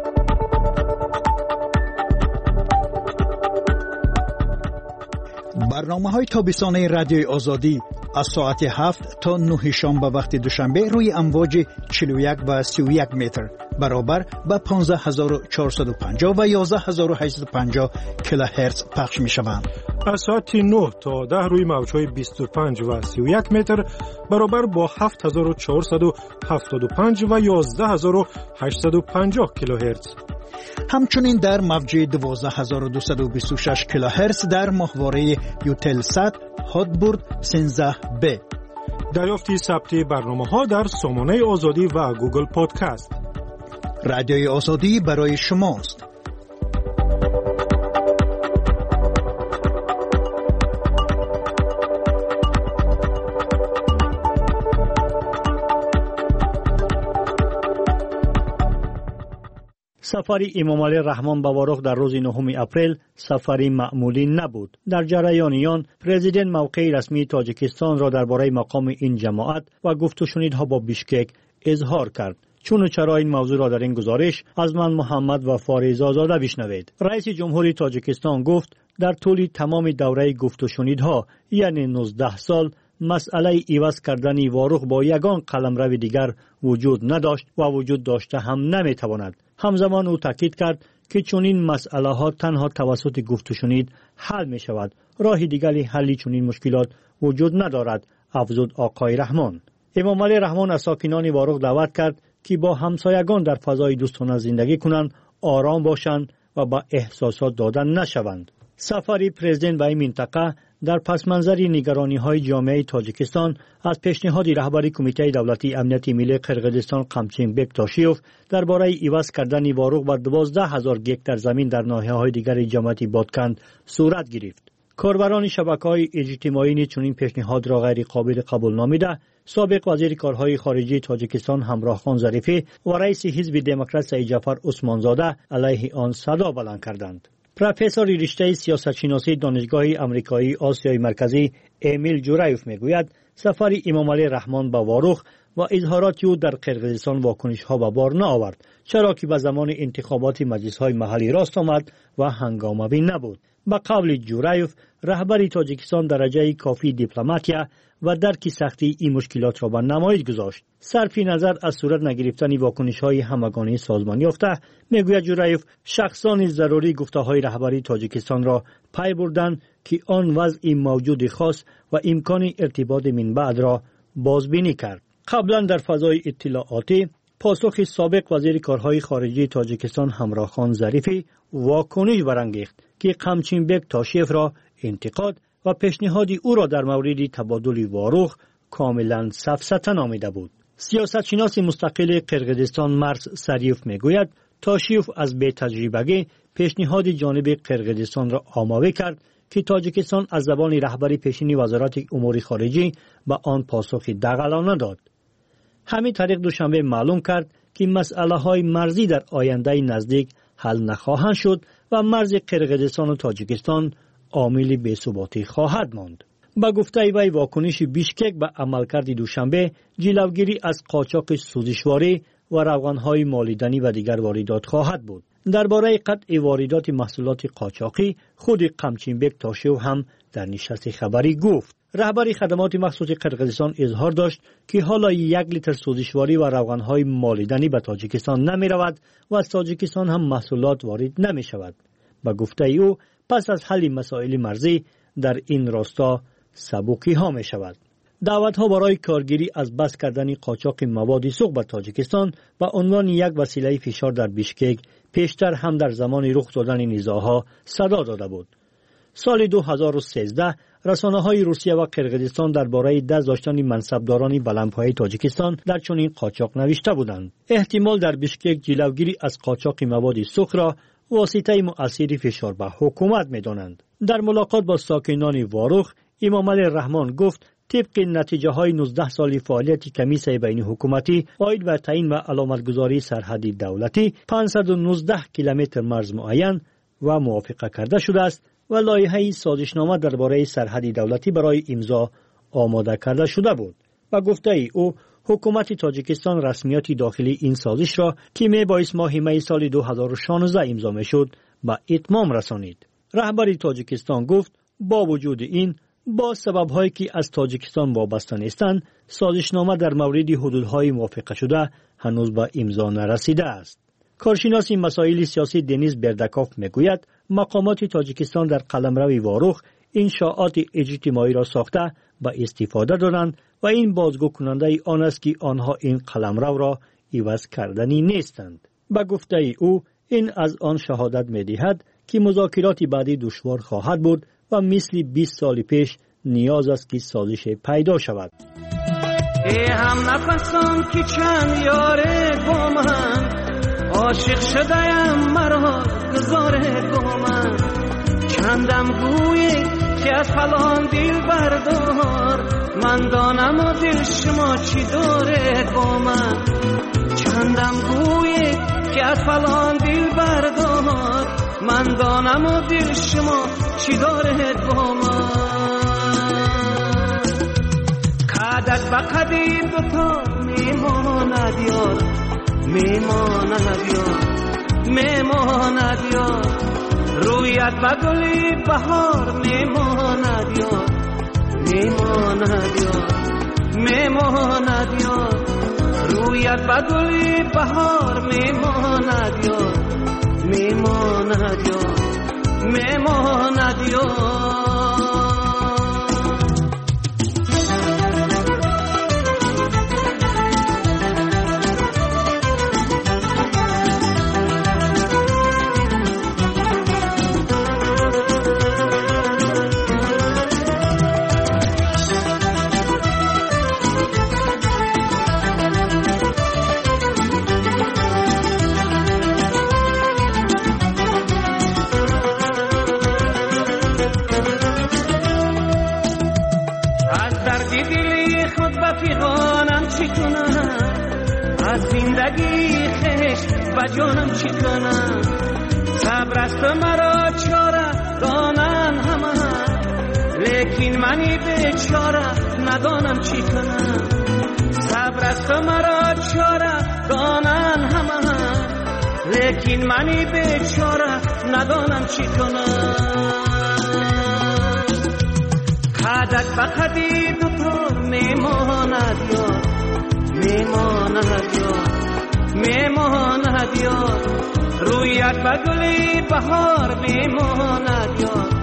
برنامه‌های تابستانه رادیوی آزادی از ساعت هفت تا نه شام به وقت دوشنبه روی امواج چهل و یک و سی و یک متر برابر با پانزده هزار و چهارصد و پنجاه و یازده هزار و هشتصد و پنجاه کیلوهرتز پخش می شوند. از ساعت نه تا ده روی موج‌های بیست و پنج و سی و یک متر برابر با هفت هزار و چهارصد و هفتاد و پنج و یازده هزار و هشتصد و پنجاه کیلوهرتز. همچنین در موج دوازده هزار و دویست و بیست و شش کیلوهرتز در ماهواره یوتلسات هاتبورد سیزده بی. دریافت ثبت برنامه‌ها در سامانه آزادی و گوگل پادکست. رادیوی آزادی برای شماست. سفر امام علی رحمان به واروق در روز نهم اپریل سفری معمولی نبود. در جریان آن پرزیدنت موقع رسمی تاجیکستان را درباره مقام این جماعت و گفت و شنیدها با بیشکک اظهار کرد. چون و چرا این موضوع را در این گزارش از من محمد و فاریزا زاده بشنوید. رئیس جمهوری تاجیکستان گفت در طول تمام دوره گفت و شنیدها یعنی نوزده سال مسئله عوض کردن واروق با یگان قلمرو دیگر وجود نداشت و وجود داشته هم نمیتواند. همزمان او تاکید کرد که چنین مسئله ها تنها توسط گفت و شنید حل می شود. راه دیگری حل چنین مشکلات وجود ندارد، افزود آقای رحمان. امام علی رحمان از ساکنان واروق دعوت کرد که با همسایگان در فضای دوستانه زندگی کنند، آرام باشند و با احساسات دادن نشوند. سفری پرزیدنت به این منطقه در پس منظر نگرانی های جامعه تاجیکستان از پیشنهاد رهبر کمیته دولتی امنیت ملی قرقیزستان قمچینبک تاشیوف درباره عوض کردن واروق با دوازده هزار گکتار زمین در ناحیه‌های دیگر جمعیت بادکند صورت گرفت. کاربران شبکه‌های اجتماعی نیز چنین پیشنهاد را غیر قابل قبول نامیده، سابق وزیر کارهای خارجه تاجیکستان همراه خان ظریفی و رئیس حزب دموکرات سعید جعفر عثمانزاده علیه آن صدا بلند کردند. پروفسور رشته سیاستشناسی دانشگاه آمریکایی آسیای مرکزی امیل جورایف میگوید سفر امام علی رحمان به واروق و اظهارات او در قرقیزستان واکنش ها به بار نآورد، چرا که به زمان انتخابات مجلس های محلی راست آمد و هنگامه‌ای نبود. به قول جورایف رهبر تاجیکستان درجه کافی دیپلماتیا و درک سختی این مشکلات را به نمایش گذاشت. صرف نظر از صورت نگرفتن واکنش‌های همگانی سازمان یافته، میگوید جورایف شخصان ضروری گفته‌های رهبری تاجیکستان را پی بردند که آن وضع موجود خاص و امکان ارتباط من بعد را بازبینی کرد. قبلا در فضای اطلاعاتی پاسخ سابق وزیر کارهای خارجه تاجیکستان همراه خان ظریفی واکنش برانگیخت که قمچینبک تاشیف را انتقاد و پیشنهاد او را در مورد تبادل واروق کاملا سفسطه نامیده بود. سیاستشناس مستقل قرقیزستان مرس سریوف میگوید تاشیف از بی تجربگی پیشنهاد جانب قرقیزستان را آماده کرد که تاجیکستان از زبان رهبر پیشین وزارت امور خارجه به آن پاسخ دغلانه داد. همین طریق دوشنبه معلوم کرد که مسئله های مرزی در آینده نزدیک حل نخواهند شد و مرز قرقیزستان و تاجیکستان عامل بی‌ثباتی خواهد ماند. با گفته وی واکنش بیشکک به عملکرد دوشنبه جلوگیری از قاچاق سوزشواری و روغن‌های مالیدنی و دیگر واردات خواهد بود. درباره قطع واردات محصولات قاچاقی خود قمچینبک تاشیو هم در نشست خبری گفت. رهبر خدمات مخصوص قرقیزستان اظهار داشت که حالا یک لیتر سوزشواری و روغن‌های مالیدنی به تاجیکستان نمی رود و از تاجیکستان هم محصولات وارد نمی شود. با گفته او پس از حل مسائل مرزی در این راستا سبکی ها می شود. دعوت ها برای کارگیری از بس کردن قاچاق مواد سوخت به تاجیکستان به عنوان یک وسیله فشار در بیشکک پیشتر هم در زمان رخ دادن نزاعها صدا داده بود. سال دو هزار و سیزده رسانه های روسیه و قرقیزستان درباره دست داشتن منصبداران بلندپایه تاجیکستان در چنین قاچاق نوشته بودند. احتمال در بیشکک جلوگیری از قاچاق مواد سوخت را واسطه مؤثری فشار به حکومت می دانند. در ملاقات با ساکنان واروق امام علی رحمان گفت طبق نتیجه های نوزده سالی فعالیت کمیسه بین حکومتی عاید به تعیین و علامتگذاری سرحدی دولتی پانصد و نوزده کیلومتر مرز معین و موافقه کرده شده است و لایحه سازشنامه درباره سرحدی دولتی برای امضا آماده کرده شده بود. و گفته ای او حکومت تاجیکستان رسمیات داخلی این سازش را که می باعث ماه می سال دو هزار و شانزده امضا می شد به اتمام رسانید. رهبر تاجیکستان گفت با وجود این با سبب‌هایی که از تاجیکستان وابسته نیستند سازشنامه در مورد حدودهای موافقه شده هنوز به امضا نرسیده است. کارشناس مسائل سیاسی دنیز بردکاف میگوید مقامات تاجیکستان در قلمرو واروق انشاءات اجتماعی را ساخته به استفاده دارند و این بازگو کننده آن است که آنها این قلمرو را عوض کردنی نیستند. به گفته او این از آن شهادت می‌دهد که مذاکرات بعدی دشوار خواهد بود و مثل بیست سال پیش نیاز است که سازش پیدا شود. ای هم نفسان که چند یاره با من عاشق شده‌ام مرا گذاره با من چندم گویی که از فلان دل بردار من دانم و دل شما چی داره با من چندم گویی که باید فلان دل بردار من دانم و دل شما چی دارد با من قدت با قدی دوتا میماند یار میماند یار میماند یار رویت با گلی بهار میماند یار میماند یار میماند یار رویت با گلی بهار میماند یار میماند یار میماند یار زندگی خش و جانم چی کنم صبر است مرا چاره دانن همه لیکن منی بیچاره ندانم چی کنم صبر است مرا چاره دانن همه لیکن منی بیچاره ندانم چی کنم قدت بقدی دوتا میماند یار میماند یار میماند یار رویت با گلی بهار میماند یار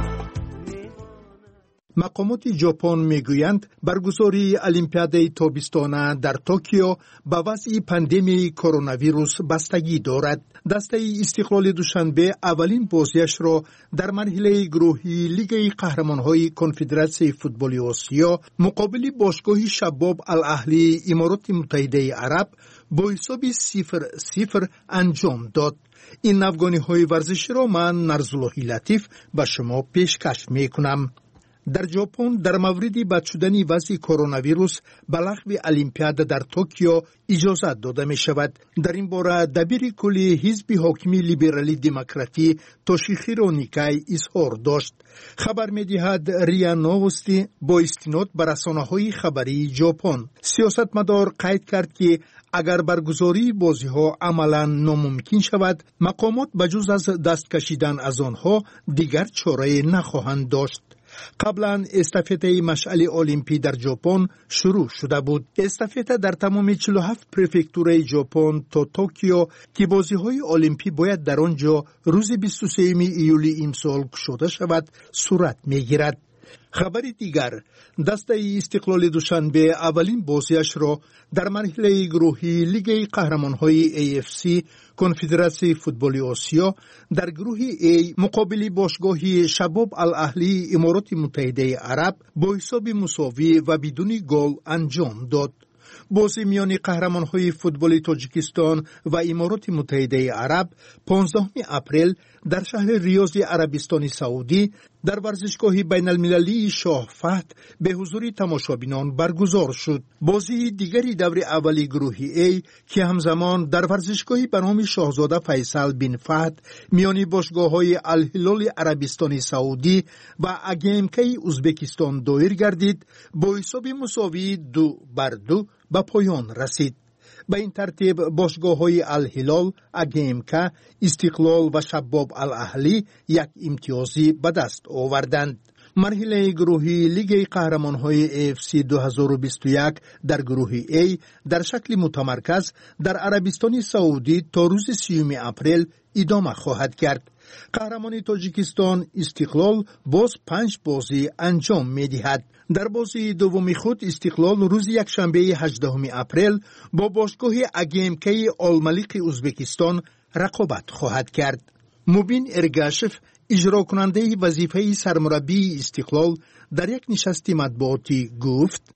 مقامات ژاپن میگویند برگزاری المپیاد تابستانه در توکیو با وضع پاندمی کرونا ویروس بستگی دارد. دسته استقلال دوشنبه اولین بازیش را در مرحله گروهی لیگ قهرمان‌های کنفدراسیون فوتبال آسیا مقابل باشگاه شباب الاهلی امارات متحده عرب با حساب صفر صفر انجام داد. این افغانی ورزشی را من نرزالله لطیف به شما پیشکش میکنم. در ژاپن در مورد بد شدن وضع کرونا ویروس به لغو المپیاد در توکیو اجازه داده می شود. در این باره دبیر کلی حزب حاکمی لیبرالی دموکراتی توشیخیرو نیکای اظهار داشت. خبر می دهد ریا نووستی با استناد بر رسانه‌های خبری ژاپن. سیاستمدار قید کرد که اگر برگزاری بازی ها عملا ناممکن شود مقامات بجز از دست کشیدن از آنها دیگر چاره نخواهند داشت. قبلا استافته مشعل المپی در ژاپن شروع شده بود. استافته در تمام چهل و هفت پرفکتورهای ژاپن تا توکیو که بازی‌های المپی باید در آنجا روز بیست و سوم ایولی امسال گشوده شود صورت می‌گیرد. خبر دیگر، دسته استقلال دوشنبه اولین بازیش را در مرحله گروهی لیگ قهرمان‌های ای اف سی کنفدراسیون فوتبال آسیا در گروه ای مقابل باشگاه شباب الاهلی امارات متحده عرب با حساب مساوی و بدون گل انجام داد. بازی میان قهرمان‌های فوتبال تاجیکستان و امارات متحده عرب پانزدهم اپریل در شهر ریاض عربستان سعودی در ورزشگاه بین المللی شاه فهد به حضور تماشابینان برگزار شد. بازی دیگری دور اولی گروه ای که همزمان در ورزشگاه به نام شاهزاده فیصل بن فهد میان باشگاه‌های الهلال عربستان سعودی و اگیمکی ازبکستان دایر گردید با حساب مساوی دو بر دو به پایان رسید. به این ترتیب باشگاه‌های الهلال، اگیمکا، استقلال و شباب الاهلی یک امتیازی به دست آوردند. مرحله گروهی لیگ قهرمان‌های ای اف سی دو هزار و بیست و یک در گروه ای در شکل متمرکز در عربستان سعودی تا روز سیوم اپریل ادامه خواهد کرد. قهرمان تاجیکستان استقلال باز پنج بازی انجام می‌دهد. در بازی دوم خود استقلال روز یکشنبه هجدهم اپریل با باشگاه اگیمکی آلملیق ازبکستان رقابت خواهد کرد. مبین ارگاشف اجرا کننده وظیفه سرمربی استقلال در یک نشست مطبوعاتی گفت: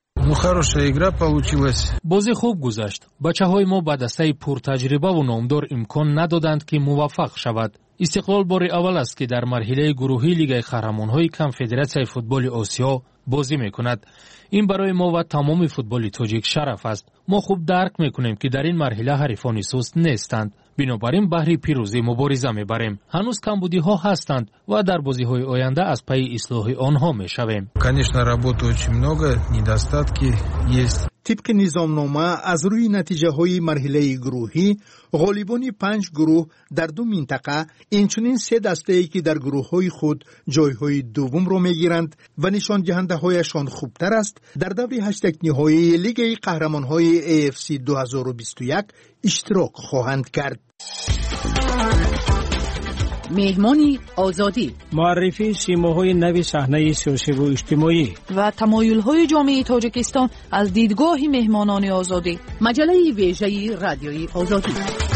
بازی خوب گذشت. بچه‌های ما با دسته پرتجربه و نامدار امکان ندادند که موفق شود. استقلال بار اول است که در مرحله گروهی لیگ قهرمان‌های کنفدراسیون فوتبال آسیا بازی می‌کند. این برای ما و تمام فوتبال تاجیک شرف است. ما خوب درک می‌کنیم که در این مرحله حریفان سست نیستند. بنابر این بهر پیروزی مبارزه میبریم. هنوز کمبودی‌ها هستند و در بازی‌های آینده از پی اصلاح آنها میشویم. Конечно, работы очень много, недостатки есть. طبق نظامنامه از روی نتیجه های مرحله گروهی غالبان پنج گروه در دو منطقه اینچنین سه دسته ای که در گروه های خود جای های دوم رو میگیرند و نشان دهنده هایشان خوبتر است در دور هشت نهایی لیگ قهرمان های ای اف سی دو هزار و بیست و یک اشتراک خواهند کرد. مهمانی آزادی، معرفی سیماهای نو صحنه سیاسی و اجتماعی و تمایل‌های جامعه تاجیکستان از دیدگاه مهمانان آزادی. مجله ویژه رادیوی آزادی.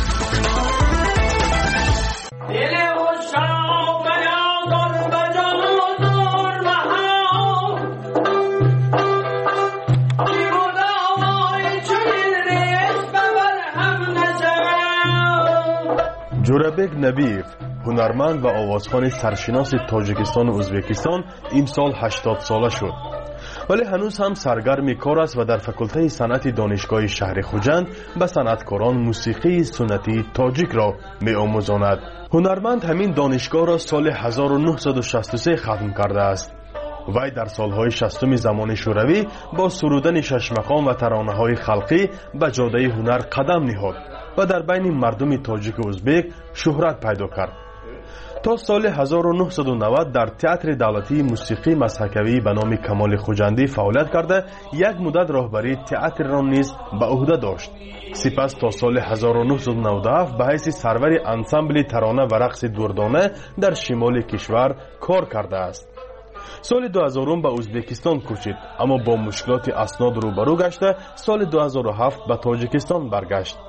جورابک نبیف، هنرمند و آوازخوان سرشناس تاجیکستان و ازبکستان، این سال هشتاد ساله شد. ولی هنوز هم سرگرم کار است و در فکلته صنعت دانشگاه شهر خوجند به صنعتکاران موسیقی سنتی تاجیک را می آموزاند. هنرمند همین دانشگاه را سال هزار و نهصد و شصت و سه ختم کرده است. وی در سالهای شصتم زمان شوروی با سرودن شش مقام و ترانه‌های خلقی به جاده هنر قدم نهاد و در بین مردم تاجیک و ازبک شهرت پیدا کرد. تا سال هزار و نهصد و نود در تئاتر دولتی موسیقی مسحکوی به نام کمال خوجندی فعالیت کرده یک مدت راهبری تئاتر را نیز به عهده داشت. سپس تا سال هزار و نهصد و نود و هفت به حیث سرور انسامبل ترانه و رقص دردانه در شمال کشور کار کرده است. سال دو هزار به ازبکستان کوچید، اما با مشکلات اسناد روبرو گشته سال دو هزار و هفت به تاجیکستان برگشت.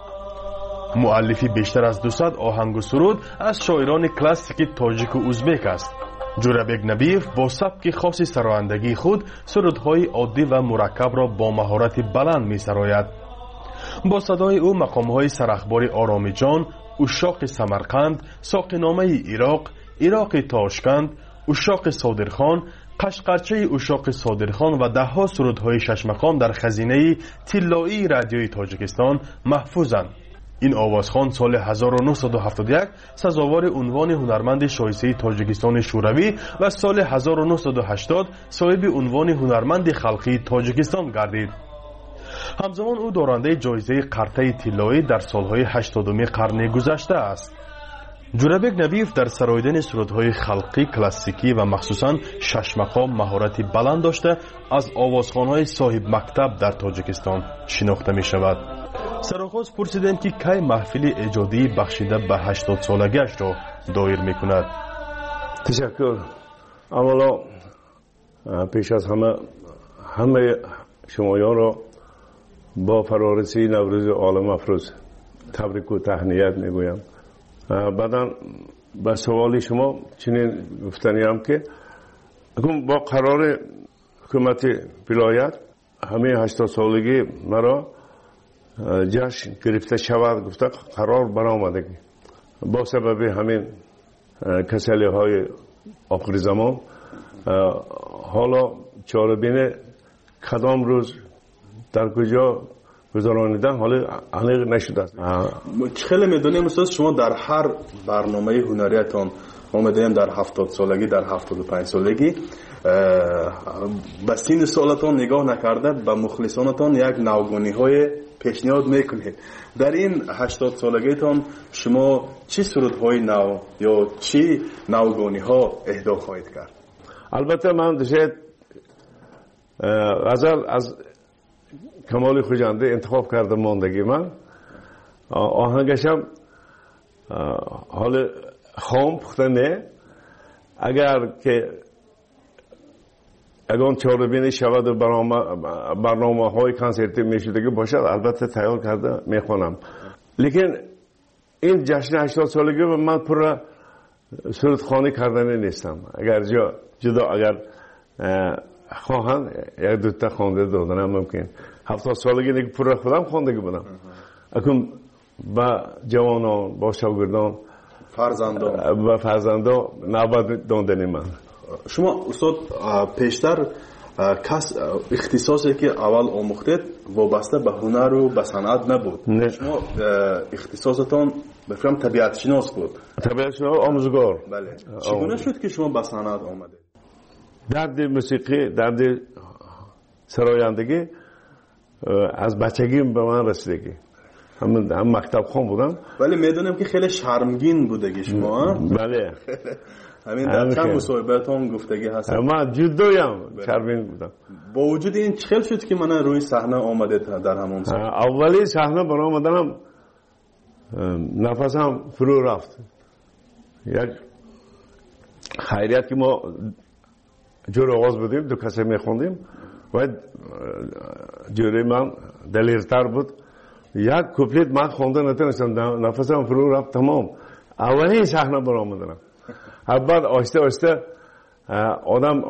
مؤلفی بیشتر از دویست آهنگ و سرود از شاعران کلاسیک تاجیک و ازبک است. جورابک نبیف با سبک خاص سرایندگی خود سرودهای عادی و مرکب را با مهارت بلند می سراید. با صدای او مقامهای سرخبار آرامی جان، اشاق سمرقند، ساقینامه عراق، عراق تاشکند، اشاق صادرخان، قشقرچه اشاق صادرخان و ده ها سرودهای شش مقام در خزینه طلایی رادیوی تاجیکستان محفوظند. این آوازخوان سال هزار و نهصد و هفتاد و یک سزاوار عنوان هنرمند شایسته تاجیکستان شوروی و سال هزار و نهصد و هشتاد صاحب عنوان هنرمند خلقی تاجیکستان گردید. همزمان او دارنده جایزه قرطه طلایی در سالهای هشتادم قرن گذشته است. جورابک نبیف در سراییدن سرودهای خلقی کلاسیکی و مخصوصاً شش مقام مهارتی بلند داشته از آوازخوان‌های صاحب مکتب در تاجیکستان شناخته می شود. سرآغاز پرسیدم که کی محفل ایجادی بخشیده به هشتاد سالگیش را دایر می کند. تشکر. اولا پیش از همه همه شمایان را با فرارسی نوروز عالم افروز تبریک و تهنیت می گویم. بعدا به سوال شما چنین گفتنی هم که با قرار حکومت ولایت همه هشتاد سالگی مرا جشن گرفته شود گفته قرار برآمده با سبب همین کسلی های آخر زمان حالا چاره‌بین کدام روز در کجا گذرانیدن حالا علیق نشده است. خیلی میدونیم استاد شما در هر برنامه هنریتان ما میدونیم در هفتاد سالگی در هفتاد و پنج سالگی به سین سالتان نگاه نکرده به مخلصانتان یک نوگانی های پیشنهاد میکنید. در این هشتاد سالگیتان شما چی سرودهای نو یا چی نوگانی ها اهدا خواهید کرد؟ البته من داشت غزل از کمال خوجنده انتخاب کردم ماندگی من آهنگشم حال خام پخته نه اگر که اگر چهاربینی شود و برنامه های کنسرتی میشدگی باشد البته تیار کرده میخونم. لیکن این جشن هشتاد سالگی من پر سرودخوانی کردنی نیستم. اگر جا جدا اگر خواهند یک دوتا خوانده دادنم ممکن. هفتاد سالگی دیگه پر خودم خواندگی بودم. اکنون با جوانان با شاگردان فرزندان و فرزندان نوبت دادنی من. شما استاد پیشتر کس اختصاصی که اول آموختید وابسته به هنر و به صنعت نبود. نه. شما اختصاصتان بفرم طبیعت شناس بود. طبیعت شناس آموزگار. بله. چگونه شد که شما به صنعت آمدید؟ درد موسیقی، درد سرایندگی از بچگیم به من رسیدگی. هم هم مکتب خون بودم. ولی میدونم که خیلی شرمگین بودگی شما. بله. همین در چند مصاحبه‌تون گفتگی هست. من جدویم شرمگین بودم. با وجود این چخل شد که من روی صحنه آمدید در همون سال. اولی صحنه برام آمدنم نفسم فرو رفت. یک خیریت که ما جور آغاز بودیم، دو کسی میخوندیم و جوری من دلیرتر بود. یک کوپلیت من خونده نتونستم، نفسم فرو رفت تمام. اولین صحنه برام آمدنم. بعد آهسته آهسته آدم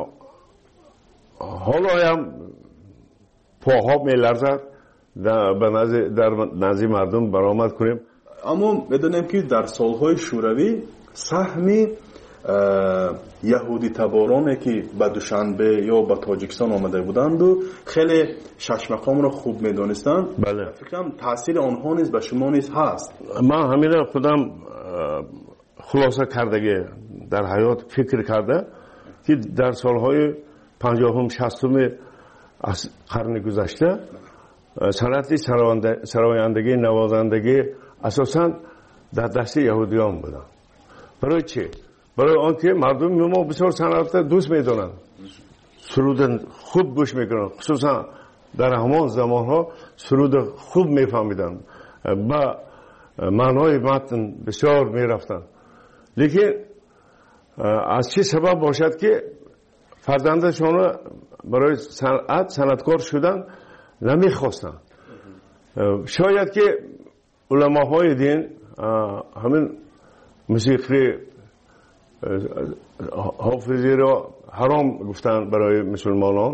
حالا هم پاها میلرزد در نزد مردم برآمد کنیم. اما بدونیم که در سالهای شوروی سهمی یهودی تبارانی که به دوشنبه یا به تاجیکستان آمده بودند و خیلی شش مقام را خوب میدونستند. بله. فکرم تاثیر آنها نیز به شما نیز هست. من همین خودم خلاصه کردگی در حیات فکر کرده که در سالهای پنجاهم شصتم از قرن گذشته صنعت سرایندگی نوازندگی اساساً در دست یهودیان بودن. برای چی؟ برای آنکه مردم ما بسیار صنعت دوست میدونن، سرود خوب گوش میکنن، خصوصا در همان زمان ها سرود خوب میفهمیدن، با معنای متن بسیار میرفتن. لیکن از چه سبب باشد که فرزندشان برای صنعت صنعتکار شدن نمیخواستن؟ شاید که علماهای دین همین موسیقی حافظی را حرام گفتن برای مسلمانان،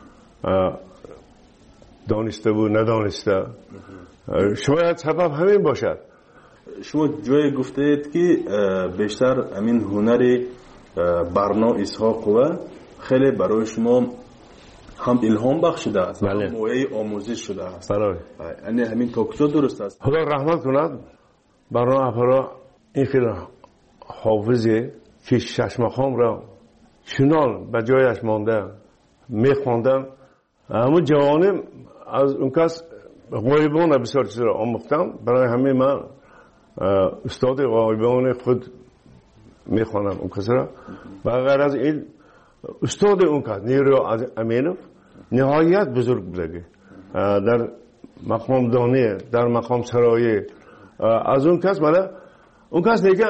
دانسته و ندانسته. شاید سبب همین باشد. شما جای گفتید که بیشتر همین هنر برنا اسحاق و خیلی برای شما هم الهام بخشیده است، بله. هم موعظه آموزش شده است. برای یعنی همین توکسو درست است. خدا رحمت کند برنا افرا این خیلی حافظی که شش مقام را چنان به جایش مانده میخواندن. همون جوانم از اون کس غایبانه بسیار چیز را آموختم. برای همین من استاد غایبان خود میخوانم اون کس را. و غیر از این استاد اون کس نیرو امینوف نهایت بزرگ بودگی در مقام دانی، در مقام سرایی. از اون کس من اون کس دیگه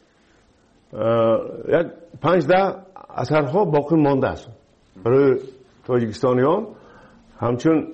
یک پنج ده اثرها باقی مانده است برای تاجیکستانیان، همچون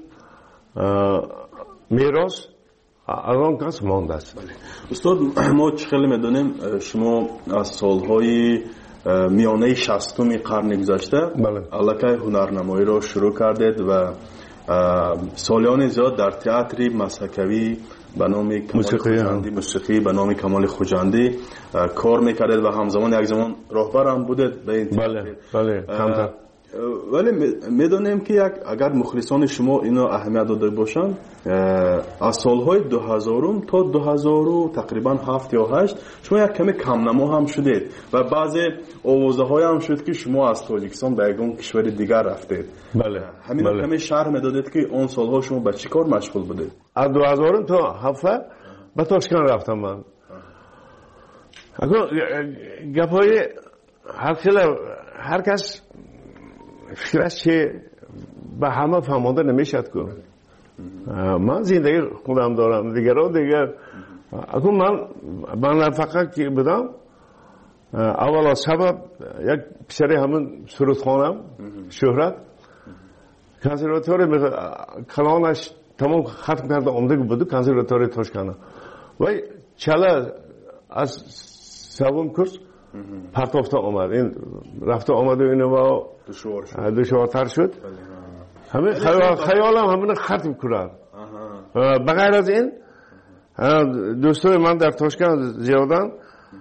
میراث از آن کس مانده است. استاد ما خیلی میدونیم شما از سالهای میانه شصتم قرن گذشته الکی هنرنمایی را شروع کردید و سالیان زیاد در تئاتر مسحکوی به نام کمال خوجندی، موسیقی به نام کمال خوجندی کار میکردید و همزمان یک زمان راهبر هم بودید به این بله بله کمتر. ولی میدونیم که یک اگر مخلصان شما اینو اهمیت داده باشن از سالهای دو هزار تا دو هزار تقریبا هفت یا هشت شما یک کمی کم نما هم شدید و بعضی آوازه های هم شد که شما از تاجیکستان به یک کشور دیگر رفتید. بله همین بله. کمی شرح میدادید که اون سالها شما به چی کار مشغول بودید؟ از دو هزار تا هفت به تاشکند رفتم من. اگر گپای هر خیلی هر کس فکرش چه به همه فهمانده نمیشد کن. من زندگی خودم دارم، دیگر رو دیگر اکنون من من فقط که بودم اول از سبب یک پسری همون سرودخانم شهرت کنسرواتوری کلانش تمام ختم کرده آمده بود کنسرواتوری تاشکند و چله از سوم کورس پرتافته آمد. این رفته آمده اینو با دشوارتر شد. همین خیالم همین ختم کرد. بغیر از این دوستای من در تاشکند زیادن.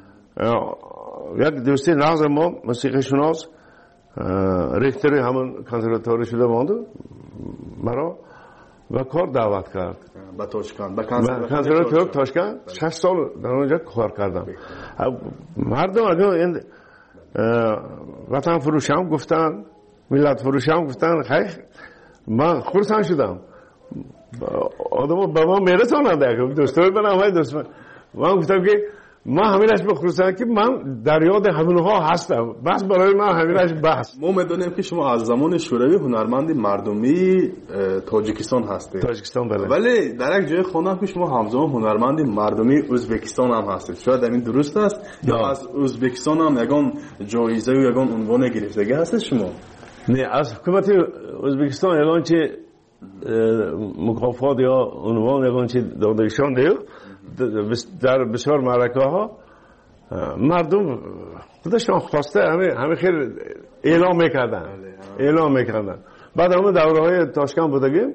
یک دوستی ناز ما موسیقی شناس ریختری همون کنسرواتوری شده مانده مرا و کار دعوت کرد به تاشکند به کنسرواتوار تاشکند. شش سال در اونجا کار کردم. مردم اگر این وطن فروش هم گفتن، ملت فروش هم گفتن، خیلی من خرسند شدم. آدم به ما میرسانند دوستای من همه دوست من. من گفتم که ما همینش بخصوصا که من در یاد همونها هستم، بس برای من همینش بس. ما میدونیم که شما از زمان شوروی هنرمند مردمی تاجیکستان هستید. تاجیکستان بله. ولی در یک جای خوندم که شما همزمان هنرمند مردمی ازبکستان هم هستید. شاید این درست است یا از ازبکستان هم یگان جایزه و یگان عنوان گرفتگی هستید شما؟ نه، از حکومت ازبکستان یگان چه مکافات یا عنوان یگان چه دادهشان دیو در بسیار معرکه ها مردم خودشان خواسته همه همه خیلی اعلام میکردن اعلام میکردن. بعد همه دوره های تاشکند بودگیم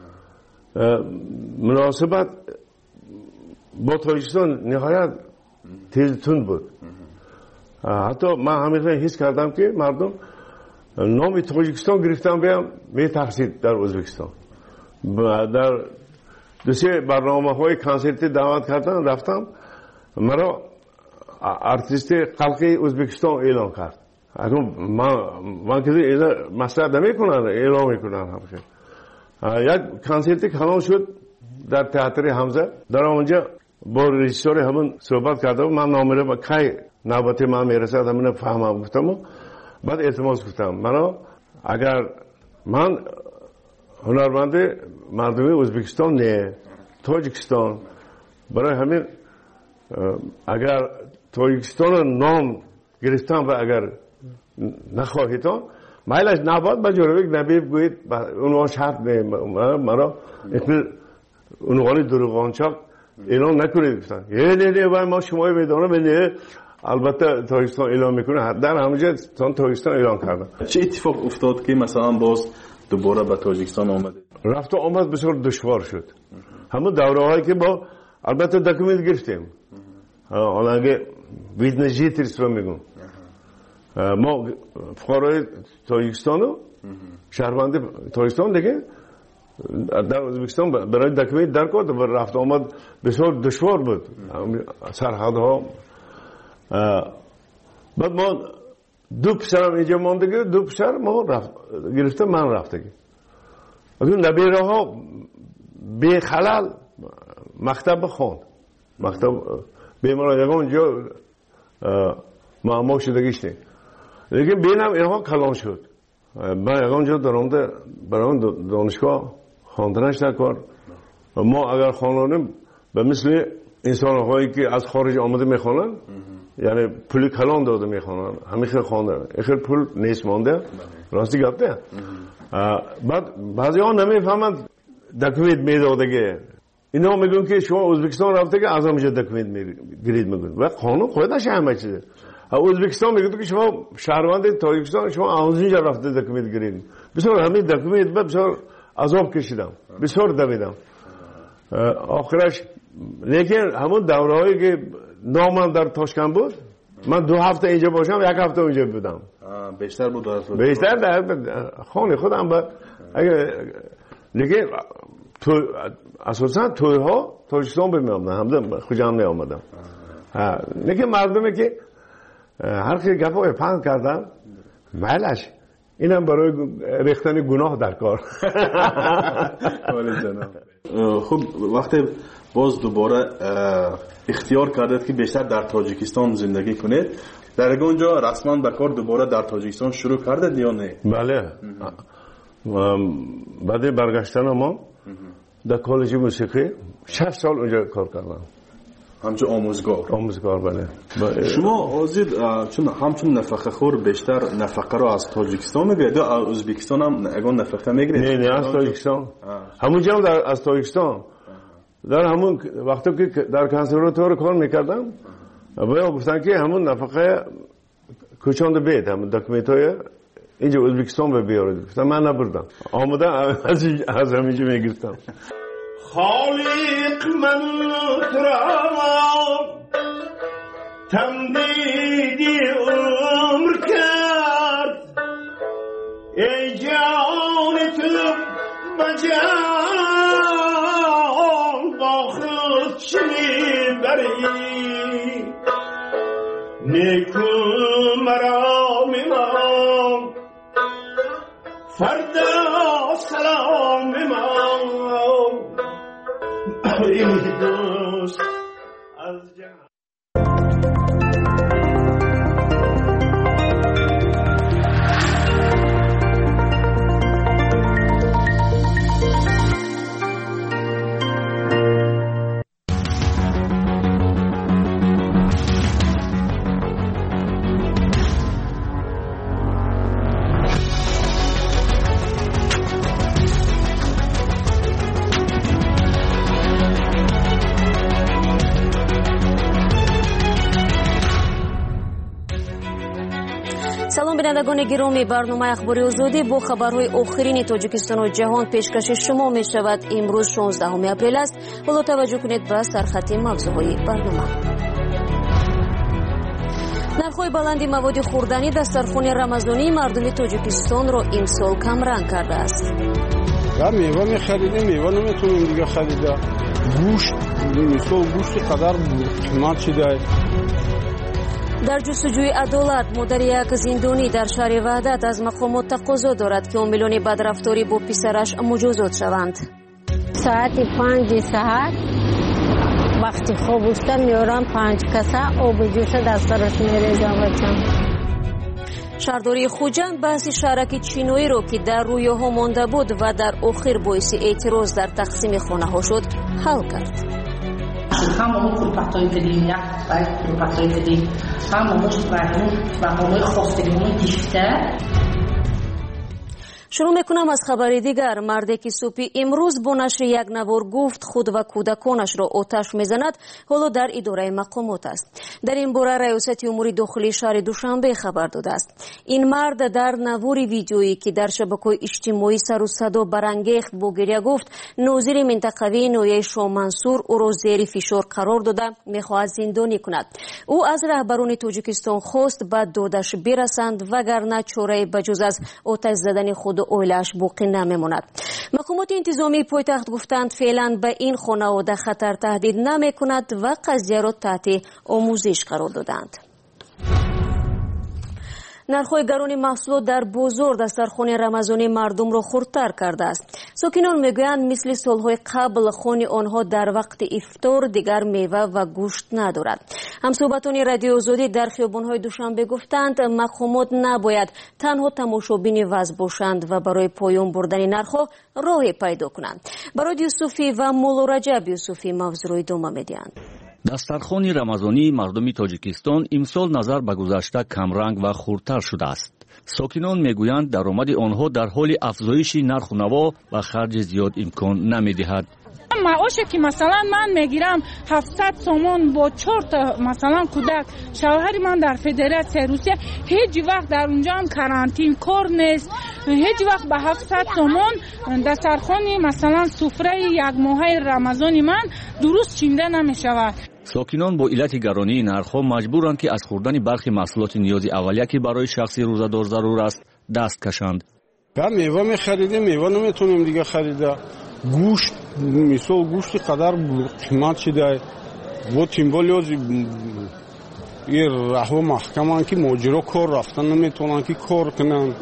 مناسبت با تاجیکستان نهایت تیزتون بود. حتی من همیشه حس کردم که مردم نام تاجیکستان گرفتن بیام می ترسید در ازبکستان. در دو سه برنامه های کنسرتی دعوت کردن رفتم، مرا ارتیست خلقی ازبکستان اعلام کرد. اگر من من که مسئله نمیکنن اعلام میکنن همشه. یک کنسرتی کلان شد در تئاتر حمزه. در اونجا با رژیسور همون صحبت کردم، من نامره با کی نوبت من میرسد همین فهمم گفتم. بعد التماس گفتم مرا اگر من هنرمند مردمی ازبکستان نه تاجیکستان، برای همین اگر تاجیکستان نام گرفتم و اگر نخواهیدان مایلش نباد با جورویک نبی بگویید اونوان شرط نه مرا اتمن اونوانی دروغانچاق اعلام نکنید گفتن. یه نه نه باید ما شمایی میدانم نه البته تاجیکستان اعلام میکنه. در همونجا تاجیکستان اعلام کردم. چه اتفاق افتاد که مثلا باز دوباره به تاجیکستان آمد؟ رفت و آمد بسیار دشوار شد. همون دوره هایی که با البته دکومنت گرفتیم. حالا اگه ویدنجیتریس رو میگم ما فقرای تاجیکستانو شهروند تاجیکستان دیگه در ازبکستان برای دکومنت در کرد و رفت آمد بسیار دشوار بود سرحدها. بعد ما دو پسرم اینجا ماندگی، دو پسر ما رفت گرفته من رفتگی. اگر نبیره ها به خلال مکتب خواند، مکتب بیماران یکان جا معما شدگیش نه. لیکن بینم اینها کلان شد. من یکان جا درآمده برای دانشگاه خواندنش نکرد. ما اگر خوانانیم به مثل انسان هایی که از خارج آمده میخوانند، یعنی پولی کلان داده میخوانند، همیشه خوانده اخیر پول نیست مانده. راستی گفته. بعد بعضی ها نمیفهمند دکومنت میدادگی. اینا میگن که شما ازبکستان رفته که از همونجا دکومنت میگیرید میگن و قانون خودش همه چیزه. ازبکستان میگه که شما شهروند تاجیکستان شما از اینجا رفته دکومنت گیرید. بسیار همین دکومنت بسیار عذاب کشیدم، بسیار دویدم. آخرش لیکن همون دورهایی که نامم در تاشکند بود، من دو هفته اینجا باشم یک هفته اونجا بودم. بیشتر بود در بیشتر در خانه خودم بود. اگه لیکن تو اساسا توی ها تاجیکستان بمیامدن همده خوشم نیامدم. لیکن مردمی که هر کی گپای پند کردن مالش اینم برای ریختن گناه در کار. خب وقتی باز دوباره اختیار کردید که بیشتر در تاجیکستان زندگی کنید، در اونجا رسما به کار دوباره در تاجیکستان شروع کردید یا نه؟ بله. بعد برگشتن ما در کالج موسیقی شش سال اونجا کار کردم. همچون آموزگار. آموزگار بله. شما آزید چون همچون نفقه خور بیشتر نفقه رو از تاجیکستان میگیرید یا از ازبکستان هم اگه نفقه میگیرید؟ نه نه از تاجیکستان. همونجا هم در از تاجیکستان. در همون وقتی که در کنسرواتوار کار میکردم باید گفتن که همون نفقه کوچاند بید همون دکومنتای اینجا ازبکستان به بیارید. گفتم من نبردم. آمده از از همینجا میگرفتم. خالق من ترام تمدیدی عمر کرد ای جان تو بجان نری نیکو مرام امام فردا سلام امام این دوست از جهان. салом бинандагони гиромӣ, барномаи ахбори озодӣ бо хабарҳои охирини тоҷикистону ҷаҳон пешкаши шумо мешавад. имрӯз шонздаҳуми апрел аст. ҳоло таваҷҷӯҳ кунед ба сархати мавзӯъҳои барнома. нархҳои баланди маводи хӯрданӣ дастархони рамазонии мардуми тоҷикистонро имсол камранг кардааст. мева мехаридем, мева наметавонем дига харида. гӯшт, мисол гӯшти қадар қимат шидааст. дар ҷустуҷӯи адолат модари як зиндонӣ дар шаҳри ваҳдат аз мақомот тақозо дорад ки омилони бадрафторӣ бо писараш муҷозот шаванд. соати панҷи саҳар вақти хобуста меорам панҷ каса оби ҷӯша дастараш мерезам бачам. шаҳрдории хуҷанд баҳси шаҳраки чиноиро ки дар рӯёҳо монда буд ва дар охир боиси эътироз дар тақсими хонаҳо шуд ҳал кард. Hamamı kurpatayı dediğim ya, kurpatayı dediğim, hamamı şüphelerini ve hamamı хостагиҳои дишта. шурӯъ мекунам аз хабари дигар. марде ки субҳи имрӯз бо нашри як навор гуфт худ ва кӯдаконашро оташ мезанад, ҳоло дар идораи мақомот аст. дар ин бора раёсати умури дохилии шаҳри душанбе хабар додааст. ин мард дар навори видеоӣ ки дар шабакаҳои иҷтимоӣ сару садо барангехт бо гирья гуфт нозири минтақавии ноҳияи шоҳмансур ӯро зери фишор қарор дода мехоҳад зиндонӣ кунад. ӯ аз раҳбарони тоҷикистон хост ба додаш бирасанд, вагарна чораи ба ҷуз аз оташ задани худ оилааш боқӣ намемонад. мақомоти интизомии пойтахт гуфтанд феълан ба ин хонавода хатар таҳдид намекунад ва қазияро таҳти омӯзиш қарор доданд. нархҳои гарони маҳсулот дар бозор дастархони рамазонии мардумро хурдтар кардааст. сокинон мегӯянд мисли солҳои қабл хони онҳо дар вақти ифтор дигар мева ва гӯшт надорад. ҳамсӯҳбатони радиои озодӣ дар хиёбонҳои душанбе гуфтанд мақомот набояд танҳо тамошобини вазъ бошанд ва барои поён бурдани нархҳо роҳе пайдо кунанд. барои юсуфӣ ва моло раҷаб юсуфӣ мавзӯъро идома медиҳанд. дастархони рамазонии мардуми тоҷикистон имсол назар ба гузашта камранг ва хурдтар шудааст. сокинон мегӯянд даромади онҳо дар ҳоли афзоиши нарху наво ва харҷи зиёд имкон намедиҳад. маоше ки масалан ман мегирам ҳафтсад сомон бо чорта масалан кӯдак, шавҳари ман дар федератсияи русия ҳеҷ вақт дар унҷо ҳам карантин кор нест. ҳеҷ вақт ба ҳафтсад сомон дастархони масалан суфраи якмоҳаи рамазони ман дуруст чинда намешавад. сокинон бо иллати гаронии нархҳо маҷбуранд ки аз хӯрдани бархи маҳсулоти ниёзи аввалия ки барои шахси рӯзадор зарур аст даст кашанд. мева мехаридем, мева наметавонем дига харида. гӯшт, мисол гӯшти қадар қимат шидааст. во тимбол ёзи ин раҳҳо маҳкаманд ки моҷиро кор рафтан наметавонанд ки кор кунанд.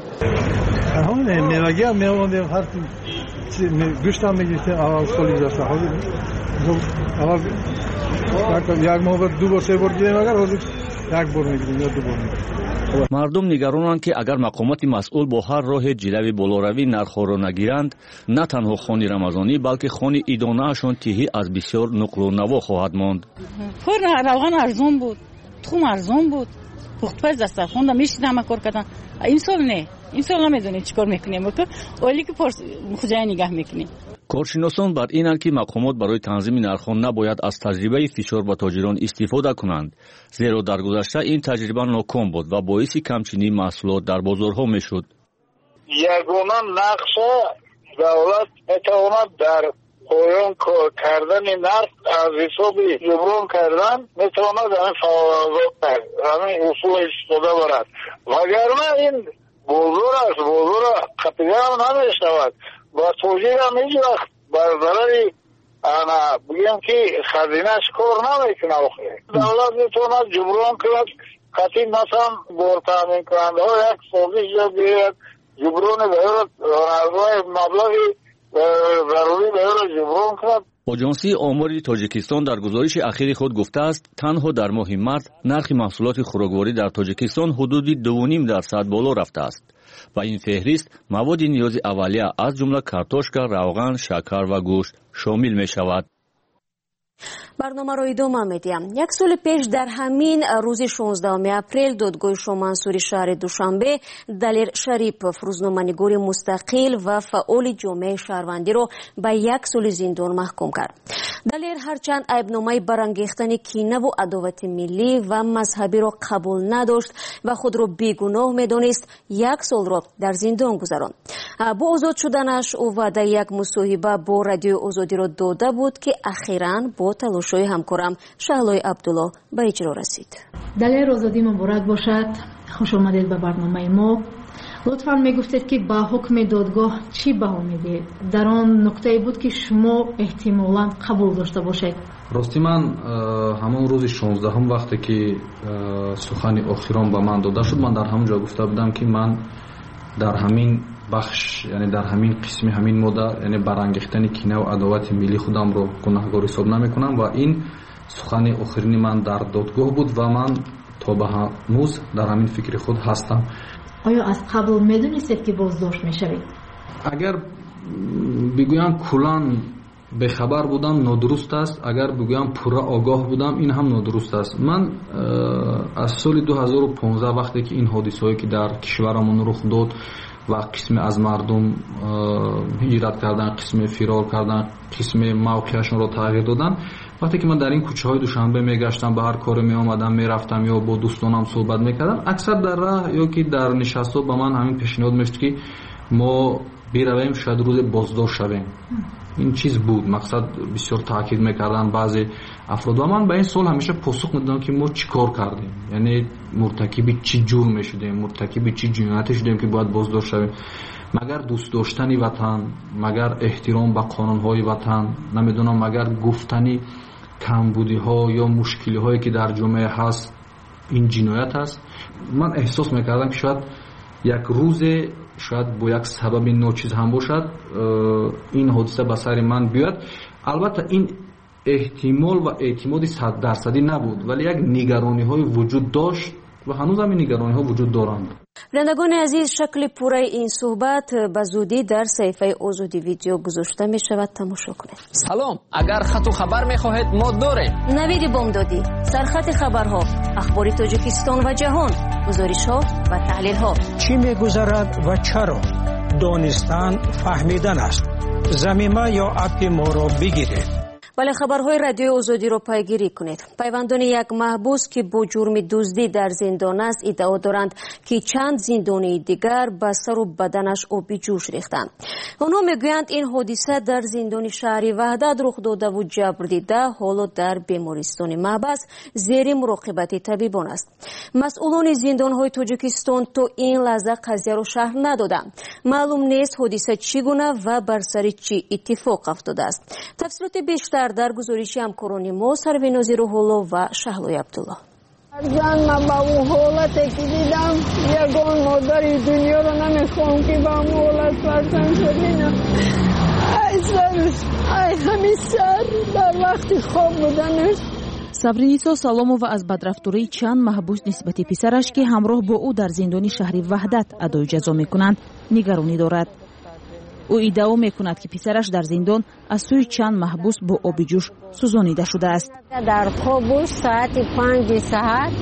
мевагӣ ҳам меомадем, ҳар гӯштам мегирифтем аввал соли гузашта. ҳозир аввал як моҳ ду бор се бор гирем, агар ҳозир як бор мегирем ё ду бор мегирем. мардум нигаронанд ки агар мақомоти масъул бо ҳар роҳе ҷилави болоравии нархҳоро нагиранд, на танҳо хони рамазонӣ, балки хони идонаашон тиҳӣ аз бисёр нуқлу наво хоҳад монд. фур равған арзон буд, тухм арзон буд, пухтпаз дастархонда мешидама кор кардан. имсол не, имсол намедонем чӣ кор мекунем, оиле ки хуҷаи нигаҳ мекунем. коршиносон бар инанд ки мақомот барои танзими нархҳо набояд аз таҷрибаи фишор ба тоҷирон истифода кунанд, зеро дар гузашта ин таҷриба ноком буд ва боиси камчинии маҳсулот дар бозорҳо мешуд. ягона нақша давлат метавонад дар поён кардани нарх аз ҳисоби ҷуброн кардан метавонад ҳамин фаъолият кард, ҳамин усул истифода барад. вагарна ин бозор аст, бозора қапида ҳам намешавад. با توجیه هم هیچ وقت بر ضرر انا بگیم که خزینهش کار نمیکنه آخه دولت میتونه جبران کند قطعی مثلا گور تامین کننده ها یک سازش یا بیاید جبران به مبلغی ضروری به جبران کند. آژانسی آمار تاجیکستان در گزارش اخیر خود گفته است تنها در ماه مارس نرخ محصولات خوراکواری در تاجیکستان حدود دو و نیم درصد بالا رفته است و این فهرست مواد نیاز اولیه از جمله کارتوشکا، روغن، شکر و گوشت شامل می شود. برنامه را ادامه میدیم. یک سال پیش در همین روز شانزدهم اپریل دادگاه شاهمنصوری شهر دوشنبه دلیر شریف روزنامه‌نگار مستقل و فعال جامعه شهروندی را به یک سال زندان محکوم کرد. دلیر هرچند عیبنامه برانگیختن کینه و عداوت ملی و مذهبی را قبول نداشت و خود را بیگناه میدانست، یک سال را در زندان گذراند. با آزاد شدنش او وعده یک مصاحبه با رادیو آزادی را داده بود که اخیراً با تلاش‌های همکارم شهلای عبدالله به اجرا رسید. دلیر آزادی مبارک باشد. خوش آمدید به برنامه ما. لطفاً میگفتید که با حکم دادگاه چی بها میدید؟ در آن نکته بود که شما احتمالاً قبول داشته باشید. راستی من همون روز شانزدهم وقتی که سخن آخرام به من داده شد، من در همون جا گفته بودم که من در همین بخش، یعنی در همین قسم همین ماده، یعنی برانگیختن کینه و عداوت ملی خودم رو گناهکار حساب نمیکنم و این سخن آخرین من در دادگاه بود و من تا به هنوز در همین فکر خود هستم. آیا از قبل میدونستید که بازداشت میشوید؟ اگر بگویم کلان به خبر بودم نادرست است، اگر بگویم پورا آگاه بودم این هم نادرست است. من از سال دو هزار و پانزده وقتی که این حادثه‌ای که در کشورمون رخ داد و قسم از مردم هجرت کردن، قسم فرار کردن، قسم موقعشون رو تغییر دادن، وقتی که من در این کوچه های دوشنبه میگشتم، به هر کار می آمدم، میرفتم یا با دوستانم صحبت میکردم، اکثر در راه یا که در نشست‌ها به من همین پیشنهاد میشد که ما برویم شاید روز بازداشت شویم. این چیز بود، مقصد بسیار تاکید میکردن بعضی افراد و من به این سوال همیشه پاسخ میدادم که ما چیکار کردیم، یعنی مرتکب چی جرم شدیم، مرتکب چی جنایت شدیم که باید بازداشت شویم. مگر دوست داشتن وطن، مگر احترام به قانون‌های وطن، نمیدونم مگر گفتنی کمبودی‌ها یا مشکلی‌هایی که در جامعه هست این جنایت است. من احساس میکردم که شاید یک روز، شاید با یک سبب ناچیز هم باشد، این حادثه به سر من بیاد. البته این احتمال و اعتماد صد درصدی نبود، ولی یک نگرانی های وجود داشت و هنوز هم این نگرانی ها وجود دارند. بینندگان عزیز، شکل پوره این صحبت به زودی در صفحه آزادی ویدیو گذاشته می شود، تماشا کنید. سلام، اگر خط و خبر می خواهید ما داریم. نوید بامدادی، سرخط خبرها، اخبار تاجیکستان و جهان، گزارش ها و تحلیل ها. چی می گذرد و چرا؟ دانستن فهمیدن است. زمینه یا اپ ما را بگیرید. ولی خبرهای رادیو آزادی را پیگیری کنید. پیوندان یک محبوس که با جرم دزدی در زندان است ادعا دارند که چند زندانی دیگر به سر و بدنش آب جوش ریختند. آنها میگویند این حادثه در زندان شهری وحدت رخ داده و جبر دیده حالا در بیمارستان محبس زیر مراقبت طبیبان است. مسئولان زندانهای تاجیکستان تا این لحظه قضیه را شرح ندادند. معلوم نیست حادثه چگونه و بر سر چی اتفاق افتاده است. تفصیلات بیشتر در گزارش همکاران ما سروینازی روح‌الله و شهلای عبدالله. جان من با اون حالتی که دیدم یگان مادری دنیا رو نمیخوام که با اون حالت فرزند شدینم. ای سر، ای همین سر در وقتی خواب بودنش. сабриниса саломова аз бадрафтурии чанд маҳбус нисбати писараш ки ҳамроҳ бо ӯ дар зиндони шаҳри ваҳдат адои ҷазо мекунанд нигаронӣ дорад. ӯ иддао мекунад ки писараш дар зиндон аз сӯи чанд маҳбус бо оби ҷӯш сӯзонида шудааст. дар хоб буд соати панҷи саҳар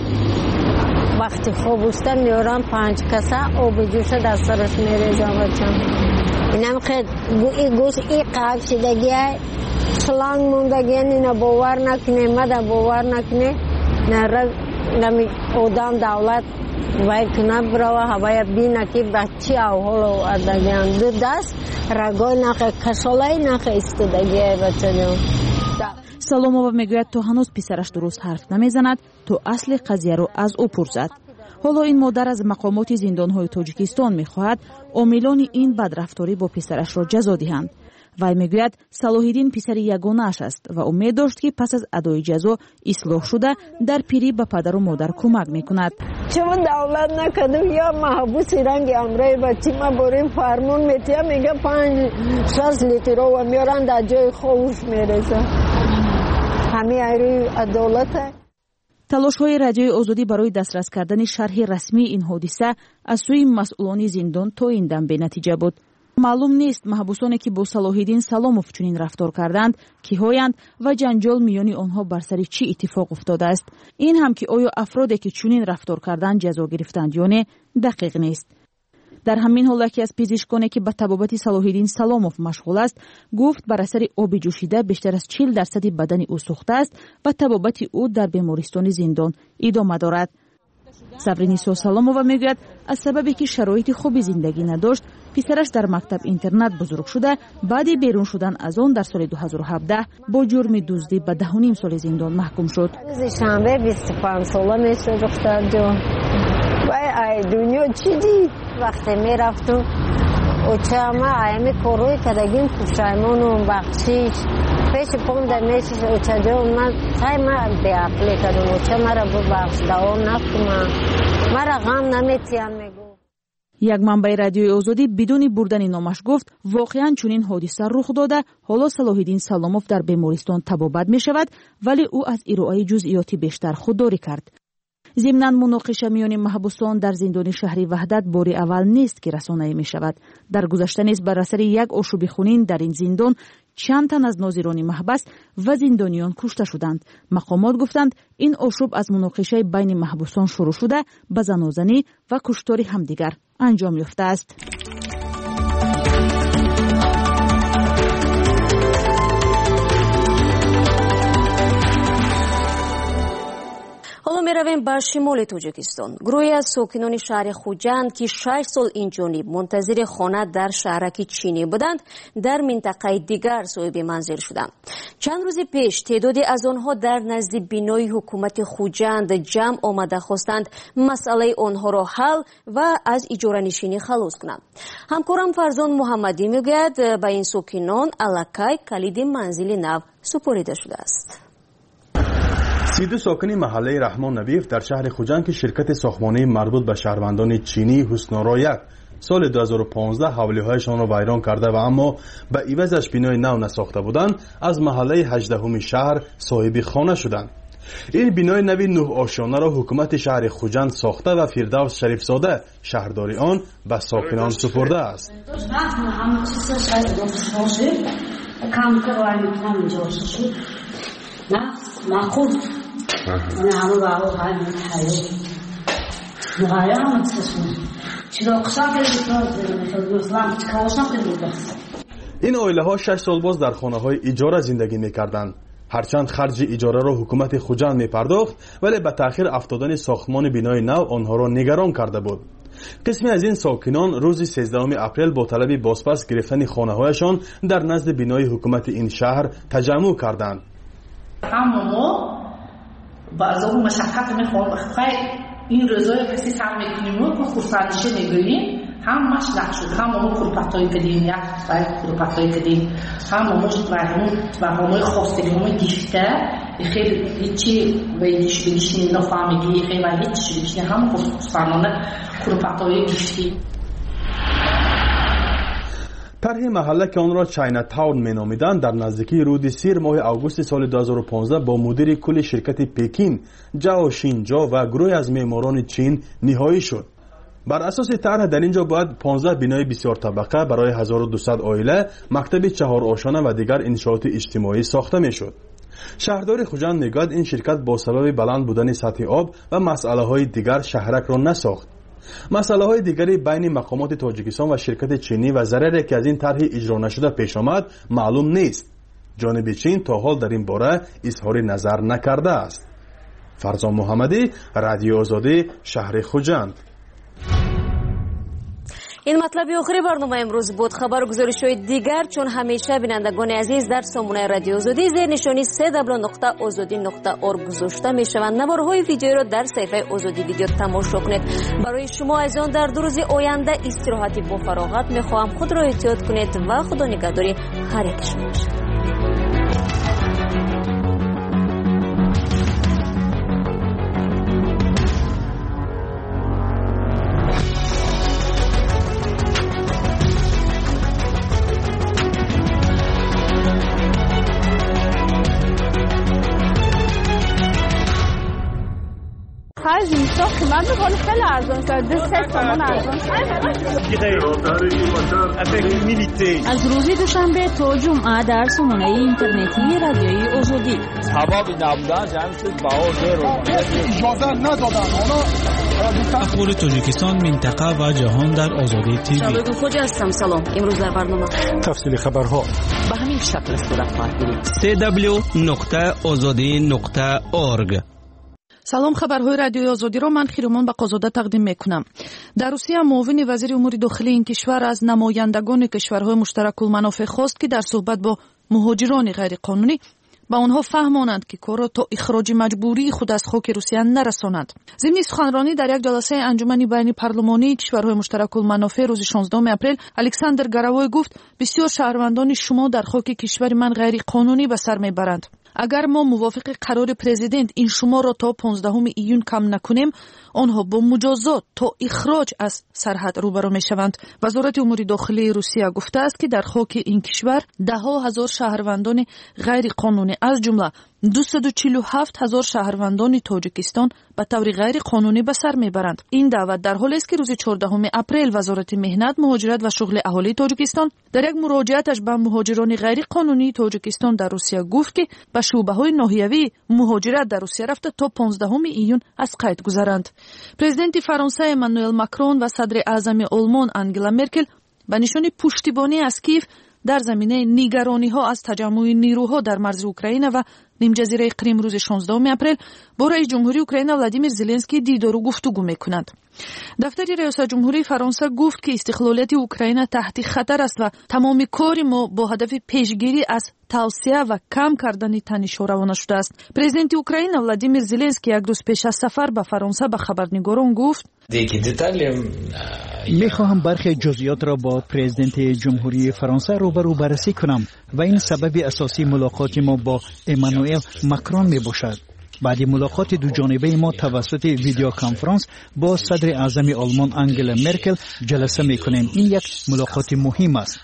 вақти хоб буста меорам панҷ каса оби ҷӯша дар сараш мерезам бачам. инам хед гӯс и қаб шидагиай шланг мондагиян ина бовар накуне мада бовар накуне нами одам давлат вай куна брава ҳавая бина ки ба чӣ аҳволо адагиян ду даст рагой нахе кашолаи нахе истодагиай бачаҷон. саломова мегӯяд то ҳанӯз писараш дуруст ҳарф намезанад то асли қазияро аз ӯ пурсад. ҳоло ин модар аз мақомоти зиндонҳои тоҷикистон мехоҳад омилони ин бадрафторӣ бо писарашро ҷазо диҳанд вай мегӯяд салоҳиддин писари ягонааш аст ва умед дошт ки пас аз адои ҷазо ислоҳ шуда дар пирӣ ба падару модар кӯмак мекунад. чун давлат накаду я маҳбуси ранги амраи бачи ма борим фармон метия мега панҷ шаст литрова меёран дар ҷои ховуш мереза. ҳамин айрӯи адолата. талошҳои радиои озодӣ барои дастрас кардани шарҳи расмии ин ҳодиса аз сӯи масъулони зиндон то ин дам бенатиҷа буд. маълум нест маҳбусоне ки бо Салоҳиддин Саломов чунин рафтор карданд киҳоянд ва ҷанҷол миёни онҳо бар сари чӣ иттифоқ уфтодааст. ин ҳам ки оё афроде ки чунин рафтор карданд ҷазо гирифтанд ё не дақиқ нест. дар ҳамин ҳол яке аз пизишконе ки ба табобати Салоҳиддин Саломов машғул аст гуфт бар асари оби ҷӯшида бештар аз чил дарсади бадани ӯ сӯхтааст ва табобати ӯ дар бемористони зиндон идома дорад. сабринисо Саломова мегӯяд аз сабабе ки шароити хуби зиндагӣ надошт писараш дар мактаб интернат бузург шуда баъди берун шудан аз он дар соли дуҳазору ҳабдаҳ бо ҷурми дуздӣ ба даҳуним соли зиндон маҳкум шуд. рӯзи шанбе бисту панҷ сола мешуд духтарҷон. вай ай дунё чӣ дид вақте мерафтум очама аями корҳои кардагим пушаймону бахшиш пеши пом да мешиш очаҷон ман сай ман беақлӣ кардам оча мара бубахш даво накума мара ғам наметиям мегу. як манбаи радиои озодӣ бидуни бурдани номаш гуфт воқеан чунин ҳодиса рух дода ҳоло Салоҳиддин Саломов дар бемористон табобат мешавад вале ӯ аз ироаи ҷузъиёти бештар худдорӣ кард. зимнан муноқиша миёни маҳбусон дар зиндони шаҳри Ваҳдат бори аввал нест ки расонае мешавад. дар гузашта низ бар асари як ошуби хунин дар ин зиндон чанд тан аз нозирони маҳбас ва зиндониён кушта шуданд. мақомот гуфтанд ин ошуб аз муноқишаи байни маҳбусон шурӯъ шуда ба занозанӣ ва куштори ҳамдигар анҷом ёфтааст. ҳоло меравем ба шимоли тоҷикистон. гурӯҳе аз сокинони шаҳри хуҷанд ки шаш сол инҷониб мунтазири хона дар шаҳраки чинӣ буданд дар минтақаи дигар соҳиби манзил шуданд. чанд рӯзи пеш теъдоде аз онҳо дар назди бинои ҳукумати хуҷанд ҷамъ омада хостанд масъалаи онҳоро ҳал ва аз иҷоранишинӣ халос кунанд. ҳамкорам Фарзон Муҳаммадӣ мегӯяд ба ин сокинон аллакай калиди манзили нав супорида шудааст. سی و دو ساکنی محله رحمان نبیف در شهر خوجند که شرکت ساختمانی مربوط به شهروندان چینی حسنارا یک سال دو هزار و پانزده حوالی‌هایشان را ویران کرده و اما به عوضش بینای نو نساخته بودند از محله هجدهم شهر صاحب خانه شدند. این بینای نوی نه آشیانه را حکومت شهر خوجند ساخته و فردوس شریفزاده شهرداری آن به ساکنان سپرده است. معقول أنا عم بعوض عن الحياة نغير ما تسمع شو قصة كده مثلا تكوشنا كده این عائله ها شش سال باز در خانه های اجاره زندگی میکردند. هرچند خرج اجاره را حکومت خوجند میپرداخت ولی به تأخیر افتادن ساختمان بینای نو آنها را نگران کرده بود. قسمی از این ساکنان روز سیزدهم اپریل با طلب بازپس گرفتن خانه هایشان در نزد بینای حکومت این شهر تجمع کردند. همه ما با از اون مشقت میخوام خیلی این رضای کسی هم میکنیم و خورسندشه میگوییم هم مش نقشد هم ما کورپاتایی کدیم یک سایت کورپاتایی کدیم هم ما شتوارمون و همه خواستگی همه گیفته خیلی هیچی و هیچ بگیشنی نفهمیگی خیلی و هیچ بگیشنی هم خورسندانه کورپاتایی گیفتی. طرح محله که آن را چاینا تاون مینامیدند در نزدیکی رود سیر ماه آگوست سال دو هزار و پانزده با مدیر کل شرکت پکین جاو شینجا و گروهی از معماران چین نهایی شد. بر اساس طرح در اینجا باید پانزده بینای بسیار طبقه برای هزار و دویست عائله، مکتب چهار آشانه و دیگر انشاءات اجتماعی ساخته میشد. شهردار خوجند میگوید این شرکت با سبب بلند بودن سطح آب و مسئله های دیگر شهرک را نساخت. مسئله های دیگری بین مقامات تاجیکستان و شرکت چینی و ضرری که از این طرح اجرا نشده پیش آمد معلوم نیست. جانب چین تا حال در این باره اظهار نظر نکرده است. فرزان محمدی، رادیو آزادی، شهر خوجند. این مطلب آخری برنامه امروز بود. خبر و گزارش‌های دیگر چون همیشه بینندگان عزیز در سامانه رادیو آزادی زیر نشانی سه دبلیو نقطه آزادی نقطه اورگ گذاشته میشوند. نوارهای ویدیو را در صفحه آزادی ویدیو تماشا کنید. برای شما از آن در دو روز آینده استراحتی با فراغت میخواهم. خود را احتیاط کنید و خدا نگهداری هر یک شما. خرج نیستا قیمت میکنه خیلی ارزان شد. دو سه تومن ارزان از روز دوشنبه تا جمعه در سامانه اینترنتی رادیوی آزادی سبب نبودن جمعیت بها زیر اجازه ندادن. اخبار تاجیکستان، منطقه و جهان در آزادی تیوی. شبکه خوجا هستم. سلام. امروز در برنامه تفصیل خبرها به همین شکل صورت خواهد گرفت. سه دبلیو نقطه آزادی نقطه اورگ. سلام، خبرهای رادیوی آزادی را من خیرمان بقازاده تقدیم میکنم. در روسیه معاون وزیر امور داخلی این کشور از نمایندگان کشورهای مشترک المنافع خواست که در صحبت با مهاجران غیر قانونی با آنها فهمانند که کار را تا اخراج مجبوری خود از خاک روسیه نرسانند. ضمن سخنرانی در یک جلسه انجمن بین پارلمانی کشورهای مشترک المنافع روز شانزدهم اپریل، الکساندر گراوی گفت بسیار شهروندان شما در خاک کشور من غیر قانونی به سر میبرند. اگر ما موافق قرار پرزیدنت این شما را تا پانزدهم ایون کم نکنیم، آنها با مجازات تا اخراج از سرحد روبرو می شوند. وزارت امور داخلی روسیه گفته است که در خاک این کشور ده ها هزار شهروندان غیر قانونی از جمله دویست و چهل و هفت هزار شهروندان تاجیکستان به طور غیر قانونی به سر میبرند. این دعوت در حالی است که روز چهاردهم اپریل وزارت مهنت، مهاجرت و شغل اهالی تاجیکستان در یک مراجعتش به مهاجران غیر قانونی تاجیکستان در روسیه گفت که به شعبه‌های ناحیوی مهاجرت در روسیه رفته تا پانزدهم ایون از قید گذرند. پرزیدنت فرانسه امانوئل ماکرون و صدر اعظم آلمان آنگلا مرکل به نشان پشتیبانی از کیف در زمینه نگرانی‌ها از تجمع نیروها در مرز اوکراین و نیم جزیره کریم روز شانزدهم اپریل با رئیس جمهوری اوکراین ولادیمیر زلنسکی دیدار و گفتگو می‌کنند. دفتر ریاست جمهوری فرانسه گفت که استقلالیت اوکراین تحت خطر است و تمام کار ما با هدف پیشگیری از توسعه و کم کردن تنش‌ها روانه شده است. پرزیدنت اوکراین ولادیمیر زلنسکی یک روز پیش از سفر به فرانسه به خبرنگاران گفت: میخواهم برخی جزئیات را با پرزیدنت جمهوری فرانسه روبرو بررسی کنم و این سبب اساسی ملاقات ما با امانوئل ماکرون می باشد. بعد ملاقات دو جانبه ما توسط ویدیو کنفرانس با صدر اعظم آلمان آنگلا مرکل جلسه می کنیم. این یک ملاقات مهم است.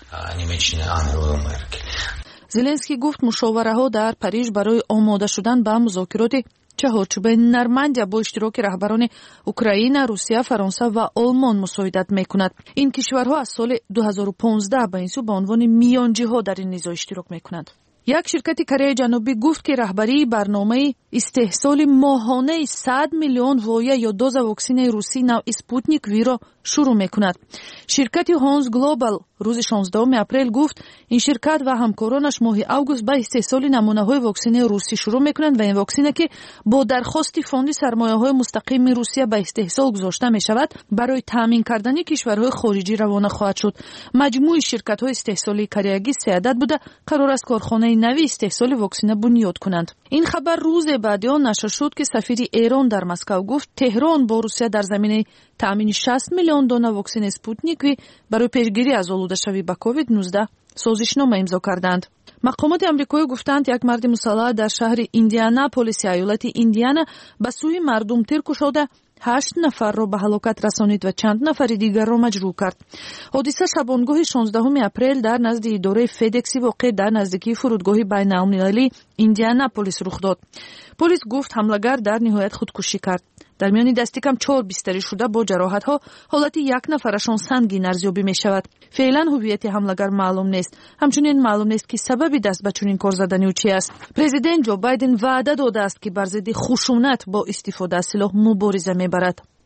زلنسکی گفت مشاوره ها در پاریژ برای آماده شدن به مذاکرات چهارچوبه نرمندیا با اشتراک رهبران اوکراین، روسیه، فرانسه و آلمان مساعدت میکند. این کشورها از سال دو هزار و پانزده به این سو به عنوان میانجی‌ها در این نزاع اشتراک میکنند. یک شرکت کره جنوبی گفت که رهبری برنامه استحصال ماهانه صد میلیون وایه یا دوز واکسن روسی نو اسپوتنیک وی را شروع میکند. شرکت هانز گلوبال روز شانزدهم اپریل گفت این شرکت و همکارانش ماه اوگوست به استحصال نمونه‌های واکسن روسی شروع میکنند و این واکسن که با درخواست فاند سرمایه‌های مستقیم روسیه به استحصال گذاشته میشود برای تامین کردن کشورهای خارجی روانه خواهد شد. مجموع شرکت‌های استحصالی کره‌ای سه عدد بوده قرار است کارخانه نوی استحصال واکسن بنیاد کنند. این خبر روز بعد آن نشر شد که سفیر ایران در مسکو گفت تهران با روسیه در زمینه تامین شصت میلیون دانه واکسن اسپوتنیک وی برای پیشگیری از آلوده شوی به کووید نوزده سازشنامه امضا کردند. مقامات آمریکایی گفتند یک مرد مسلح در شهر ایندیاناپولیس ایالت ایندیانا به سوی مردم تیر کشیده هشت نفر را به هلاکت رسانید و چند نفر دیگر را مجروح کرد. حادثه شبانگاه شانزدهم اپریل در نزد اداره فدکسی واقع در نزدیکی فرودگاه بین‌المللی ایندیاناپولیس رخ داد. پلیس گفت حمله‌گر در نهایت خودکشی کرد. در میان دستی کم چهار بستری شده با جراحت‌ها حالت یک نفرشان سنگین ارزیابی می‌شود. فعلا هویت حمله‌گر معلوم نیست. همچنین معلوم نیست که سبب دست به چنین کار زدنی او چی است. پرزیدنت جو بایدن وعده داده است که بر ضد خشونت با استفاده از سلاح مبارزه می‌برد.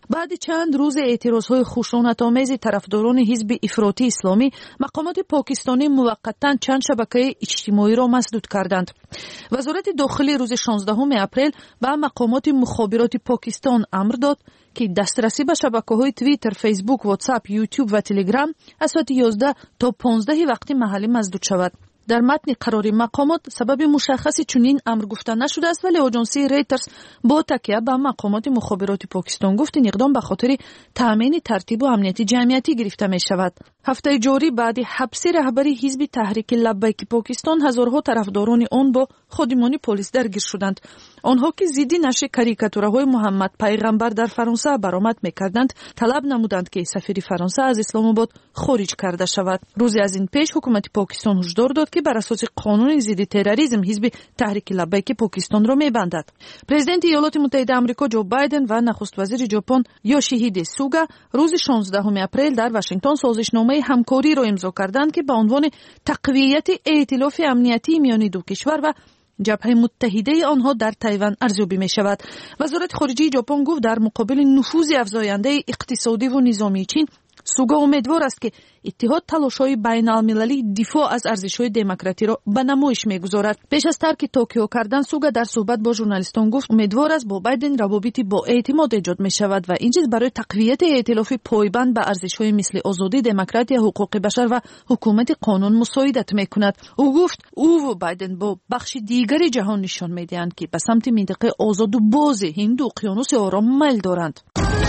بعد چند روز اعتراضهای خشونت‌آمیز طرفداران حزب افراطی اسلامی، مقامات پاکستانی موقتاً چند شبکه اجتماعی را مسدود کردند. وزارت داخلی روز شانزدهم اپریل به مقامات مخابرات پاکستان امر داد که دسترسی به شبکه‌های توییتر، فیسبوک، واتساپ، یوتیوب و تلگرام از ساعت یازده تا پانزده وقتی محلی مسدود شود. در متن قراری مقامات سبب مشخصی چنین امر گفته نشده است، ولی آژانسی ریترز با تکیه به مقامات مخابرات پاکستان گفت این اقدام به خاطر تامین ترتیب و امنیت جمعیتی گرفته می شود. هفته جاری بعد حبس رهبری حزب تحریک لبیک پاکستان، هزارها طرفداران آن با خادمان پلیس درگیر شدند. آنها که ضد نشر کاریکاتورهای محمد پیغمبر در فرانسه برآمد می‌کردند، طلب نمودند که سفیر فرانسه از اسلام آباد خارج کرده شود. روزی از این پیش حکومت پاکستان هشدار داد که بر اساس قانون ضد تروریسم حزب تحریک لبیک پاکستان را می‌بندد. پرزیدنت ایالات متحده آمریکا جو بایدن و نخست وزیر ژاپن یوشیهیده سوگا روز شانزدهم اپریل در واشنگتن سازشنامه همکاری را امضا کردند که به عنوان تقویت ائتلاف امنیتی میان دو کشور و جبهه متحده آنها در تایوان ارزیابی می شود. وزارت خارجه ژاپن گفت در مقابل نفوذ افزاینده اقتصادی و نظامی چین، سوگا امیدوار است که اتحاد تلاش‌های بین‌المللی دفاع از ارزش‌های دموکراسی را به نمایش می‌گذارد. پیش از ترک توکیو کردن، سوگا در صحبت با ژورنالیستان گفت امیدوار است با بایدن روابطی با اعتماد ایجاد می‌شود و این چیز برای تقویت ائتلاف پایبند به ارزش‌های مثل آزادی، دموکراسی، حقوق بشر و حکومت قانون مساعدت می‌کند. او گفت او و بایدن با بخش دیگری جهان نشان می‌دهند که به سمت منطقه آزاد و باز هند و اقیانوس آرام میل دارند.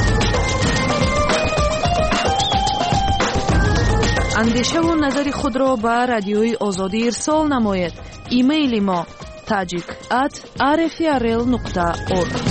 اندیشه و نظر خود را به رادیوی آزادی ارسال نماید. ایمیل ما تاجیک ات آر اف ار ال نقطه اورگ.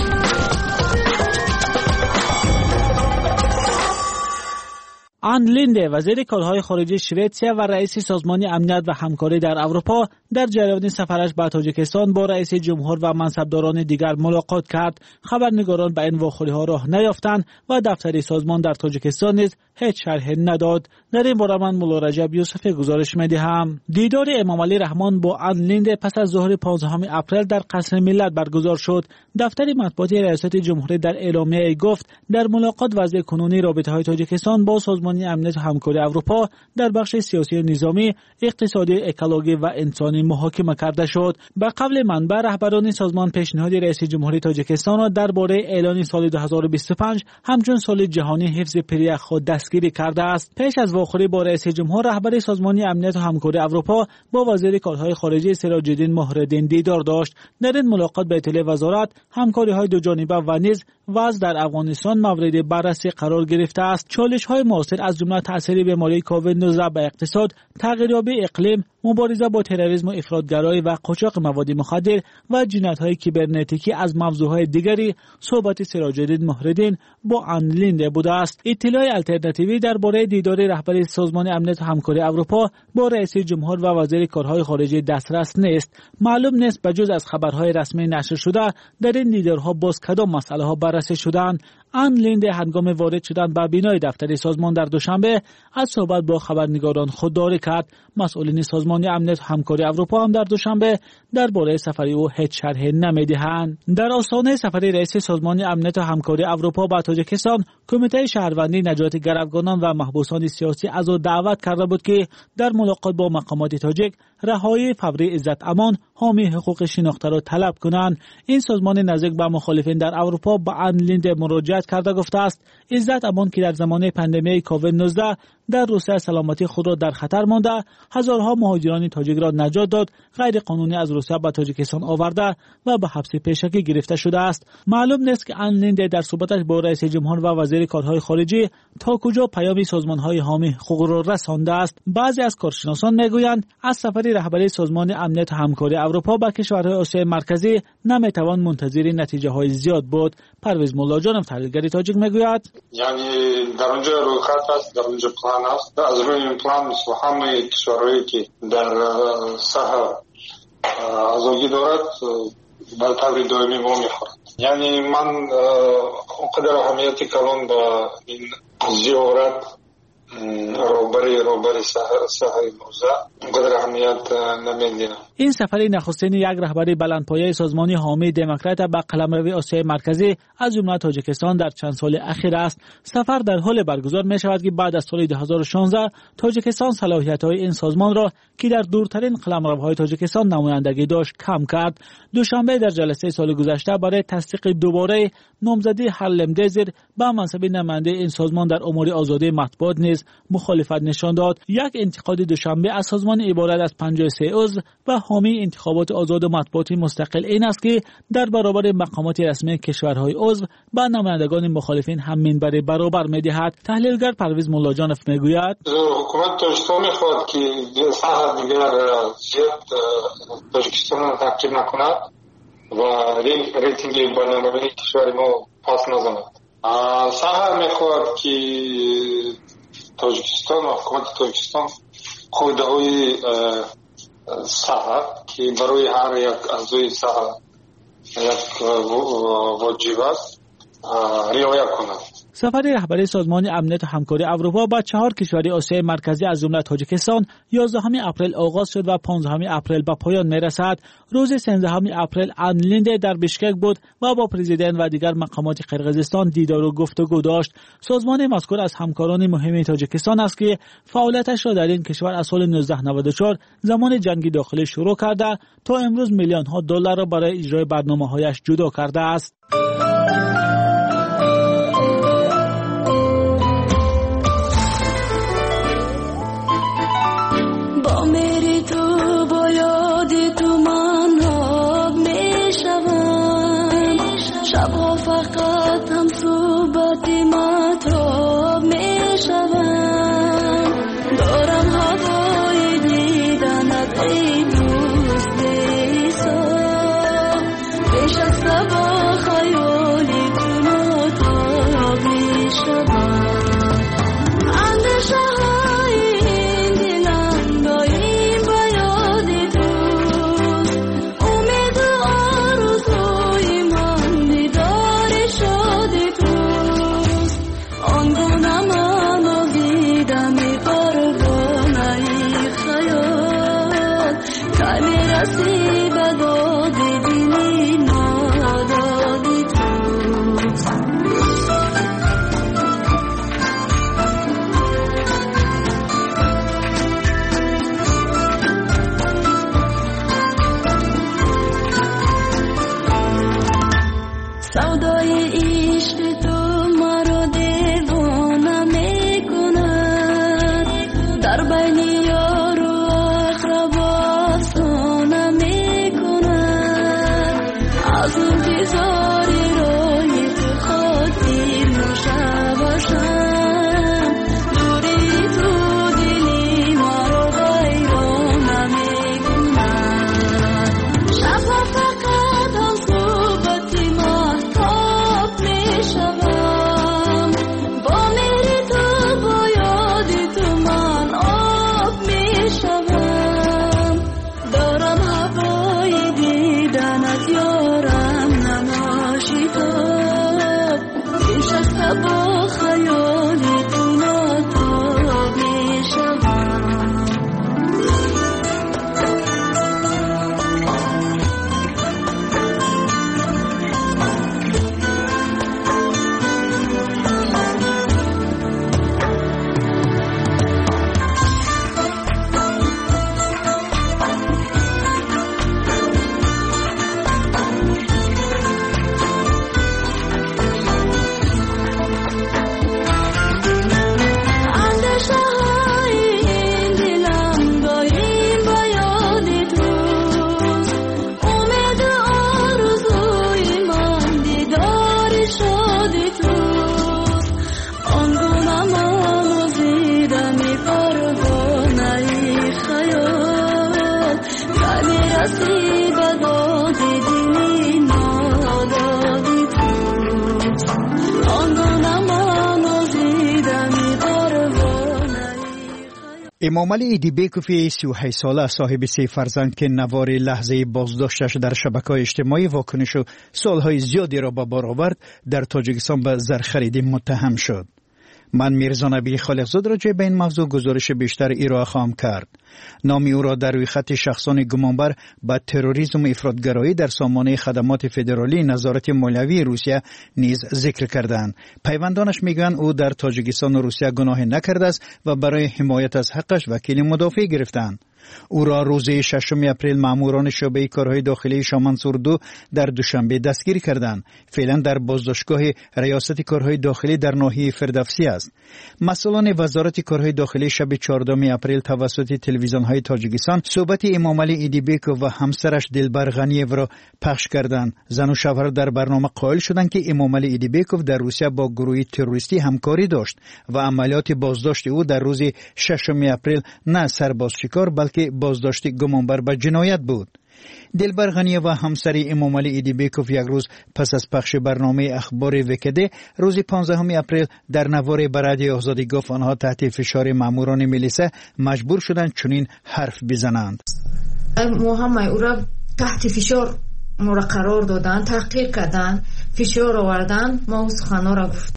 آن لینده، وزیر کارهای خارجه سوئیسریا و رئیس سازمان امنیت و همکاری در اروپا، در جریان سفرش به تاجیکستان با رئیس جمهور و منصبداران دیگر ملاقات کرد. خبرنگاران به این واخوری‌ها راه نیافتند و دفتر سازمان در تاجیکستان نیز هیچ شرحی نداد. در این باره من مولا رجب یوسف گزارش می‌دهم. دیدار امام علی رحمان با آن لینده پس از ظهر پانزدهم اپریل در قصر ملت برگزار شد. دفتر مطبوعاتی ریاست جمهوری در اعلامیه گفت در ملاقات وضع کنونی رابطه‌های تاجیکستان با سازمان امنیت و همکاری اروپا در بخش سیاسی، نظامی، اقتصادی، اکولوژی و انسانی محاکمه کرده شد. به قول منبع، رهبران سازمان پیشنهاد رئیس جمهوری تاجیکستان را درباره اعلان سال دو هزار و بیست و پنج همچون سال جهانی حفظ پریخ خود دستگیری کرده است. پیش از واخوری با رئیس جمهور، رهبر سازمان امنیت و همکاری اروپا با وزیر کارهای خارجه سراج الدین مهرالدین دیدار داشت. در این ملاقات به اطلاع وزارت، همکاری‌های دو جانبه و نیز وضع در افغانستان مورد بررسی قرار گرفته است. چالش‌های معاصر از جمله تأثیر بیماری کووید نوزده به اقتصاد، تغییریابی اقلیم، مبارزه با تروریسم و افراطگرایی و قاچاق مواد مخدر و جنایت‌های کیبرنتیکی از موضوعهای دیگری صحبت سراج الدین مهرالدین با آن لینده بوده است. اطلاع الترناتیوی درباره دیدار رهبر سازمان امنیت و همکاری اروپا با رئیس جمهور و وزیر کارهای خارجه دسترس نیست. معلوم نیست بجز از خبرهای رسمی نشر شده در این دیدارها باز کدام مسئله‌ها بررسی شدند. آن لینده هنگام وارد شدن به بینای دفتر سازمان در دوشنبه از صحبت با خبرنگاران خودداری کرد. مسئولین سازمان امنیت و همکاری اروپا هم در دوشنبه درباره سفر او هیچ شرحی نمیدهند. در آستانه سفر رئیس سازمان امنیت و همکاری اروپا به تاجیکستان، کمیته شهروندی نجات گروگانان و محبوسان سیاسی از او دعوت کرده بود که در ملاقات با مقامات تاجیک رهایی فوری عزت امان، حامی حقوق شناخته را طلب کنند. این سازمان نزدیک به مخالفین در اروپا به آن لینده مراجعه کرده گفته است عزت امان که در زمان پاندمی کووید نوزده در روسیه سلامتی خود را در خطر مانده، هزارها مهاجران تاجیک را نجات داد، غیر قانونی از روسیه به تاجیکستان آورده و به حبس پیشکی گرفته شده است. معلوم نیست که آن لینده در صحبتش با رئیس جمهور و وزیر کارهای خارجه تا کجا پیام سازمان‌های حامی حقوق را رسانده است. بعضی از کارشناسان میگویند از سفر رهبری سازمان امنیت و همکاری اروپا به کشورهای آسیای مرکزی نمیتوان منتظر نتیجه‌های زیاد بود. پرویز مولاجانov تحلیلگر تاجیک میگوید یعنی در اونجا روی خط است، در اونجا پلان است. از روی این پلان مثل همه کشورهایی که در ساحه آزادی دارد به طور دائمی ما میخورد. یعنی من اونقدر اهمیتی کلان به این زیارت روبری روبری ساحل موزه قدر اهمیت نمیدیم. این سفری نخستین یک رهبری بلندپایه سازمانی حامی دموکرات به قلمروی آسیای مرکزی از جمله تاجیکستان در چند سال اخیر است. سفر در حال برگزار می شود که بعد از سال دو هزار و شانزده تاجیکستان صلاحیت‌های این سازمان را که در دورترین قلمروهای تاجیکستان نمایندگی داشت کم کرد. دوشنبه در جلسه سال گذشته برای تصدیق دوباره نامزدی حلم دزیر به منصب نماینده این سازمان در امور آزادی مطبوعات نیز مخالفت نشان داد. یک انتقاد دوشنبه از سازمان عبارت از پنجاه و سه عضو و حامی انتخابات آزاد و مطبوعاتی مستقل این است که در برابر مقامات رسمی کشورهای عضو به نمایندگان مخالفین هم منبر برابر می‌دهد. تحلیلگر پرویز ملاجانف میگوید حکومت تاجیکستان می‌خواهد که ساحه دیگر زیاد تاجیکستان را تحقیر نکند و ریتینگ بین‌المللی کشور ما پاس نزند. ساحه می‌خواهد که تاجیکستان و حکومت تاجیکستان قاعده‌های ساحه که برای هر یک اعضای ساحه یک واجب است رعایت کند. سفر رهبری سازمان امنیت و همکاری اروپا با چهار کشور آسیای مرکزی از جمله تاجیکستان یازدهم اپریل آغاز شد و پانزدهم اپریل به پایان می‌رسد. روز سیزدهم اپریل آن لینده در بشکک بود و با پرزیدنت و دیگر مقامات قرقیزستان دیدار و گفتگو داشت. سازمان مذکور از همکاران مهم تاجیکستان است که فعالیتش را در این کشور از سال نوزده نود و چهار زمان جنگ داخلی شروع کرده تا امروز میلیون ها دلار را برای اجرای برنامه‌هایش جدا کرده است. شبها فقط هم صحبت مطراب می شوم دارم هوای دیدنت ای دوست بیسا پیش از سبا خیالی تو مطراب می شوم اندشه های این دلم دایم به یاد دوست امید و آرزوی من امامعلی ایدیبیکوفی سی و هشت ساله صاحب سه فرزند که نوار لحظه بازداشتش در شبکه‌های اجتماعی واکنش و سالهای زیادی را به بار آورد در تاجیکستان به زرخرید متهم شد. من میرزا نبی خالقزاد راجع به این موضوع گزارش بیشتر ارائه خواهم کرد. نام او را در روی خط شخصان گمانبر به تروریسم و افراطگرایی در سامانه خدمات فدرالی نظارت مالیوی روسیه نیز ذکر کردند. پیوندانش میگویند او در تاجیکستان و روسیه گناه نکرده است و برای حمایت از حقش وکیل مدافع گرفتند. او را روز ششم اپریل ماموران شعبه کارهای داخلی شامنسور دو در دوشنبه دستگیر کردند. فعلا در بازداشتگاه ریاست کارهای داخلی در ناحیه فردوسی است. مسئولان وزارت کارهای داخلی شب چهاردهم اپریل توسط تلویزیون‌های تاجیکستان صحبت امام علی ایدیبکوف و همسرش دلبر غنییف را پخش کردند. زن و شوهر در برنامه قائل شدند که امام علی ایدیبکوف در روسیه با گروه تروریستی همکاری داشت و عملیات بازداشت او در روز ششم اپریل نه سربازشکار بلکه بازداشت گمانبر به جنایت بود. دلبر غنیه و همسری امام علی ایدیبکوف یک روز پس از پخش برنامه اخبار وکده روز پانزدهم اپریل در نوار برادی آزادی گفت آنها تحت فشار ماموران ملیسه مجبور شدند چنین حرف بزنند. ما همه او را تحت فشار ما را قرار دادند، تحقیر کردند، فشار آوردند. ما او سخنها را گفت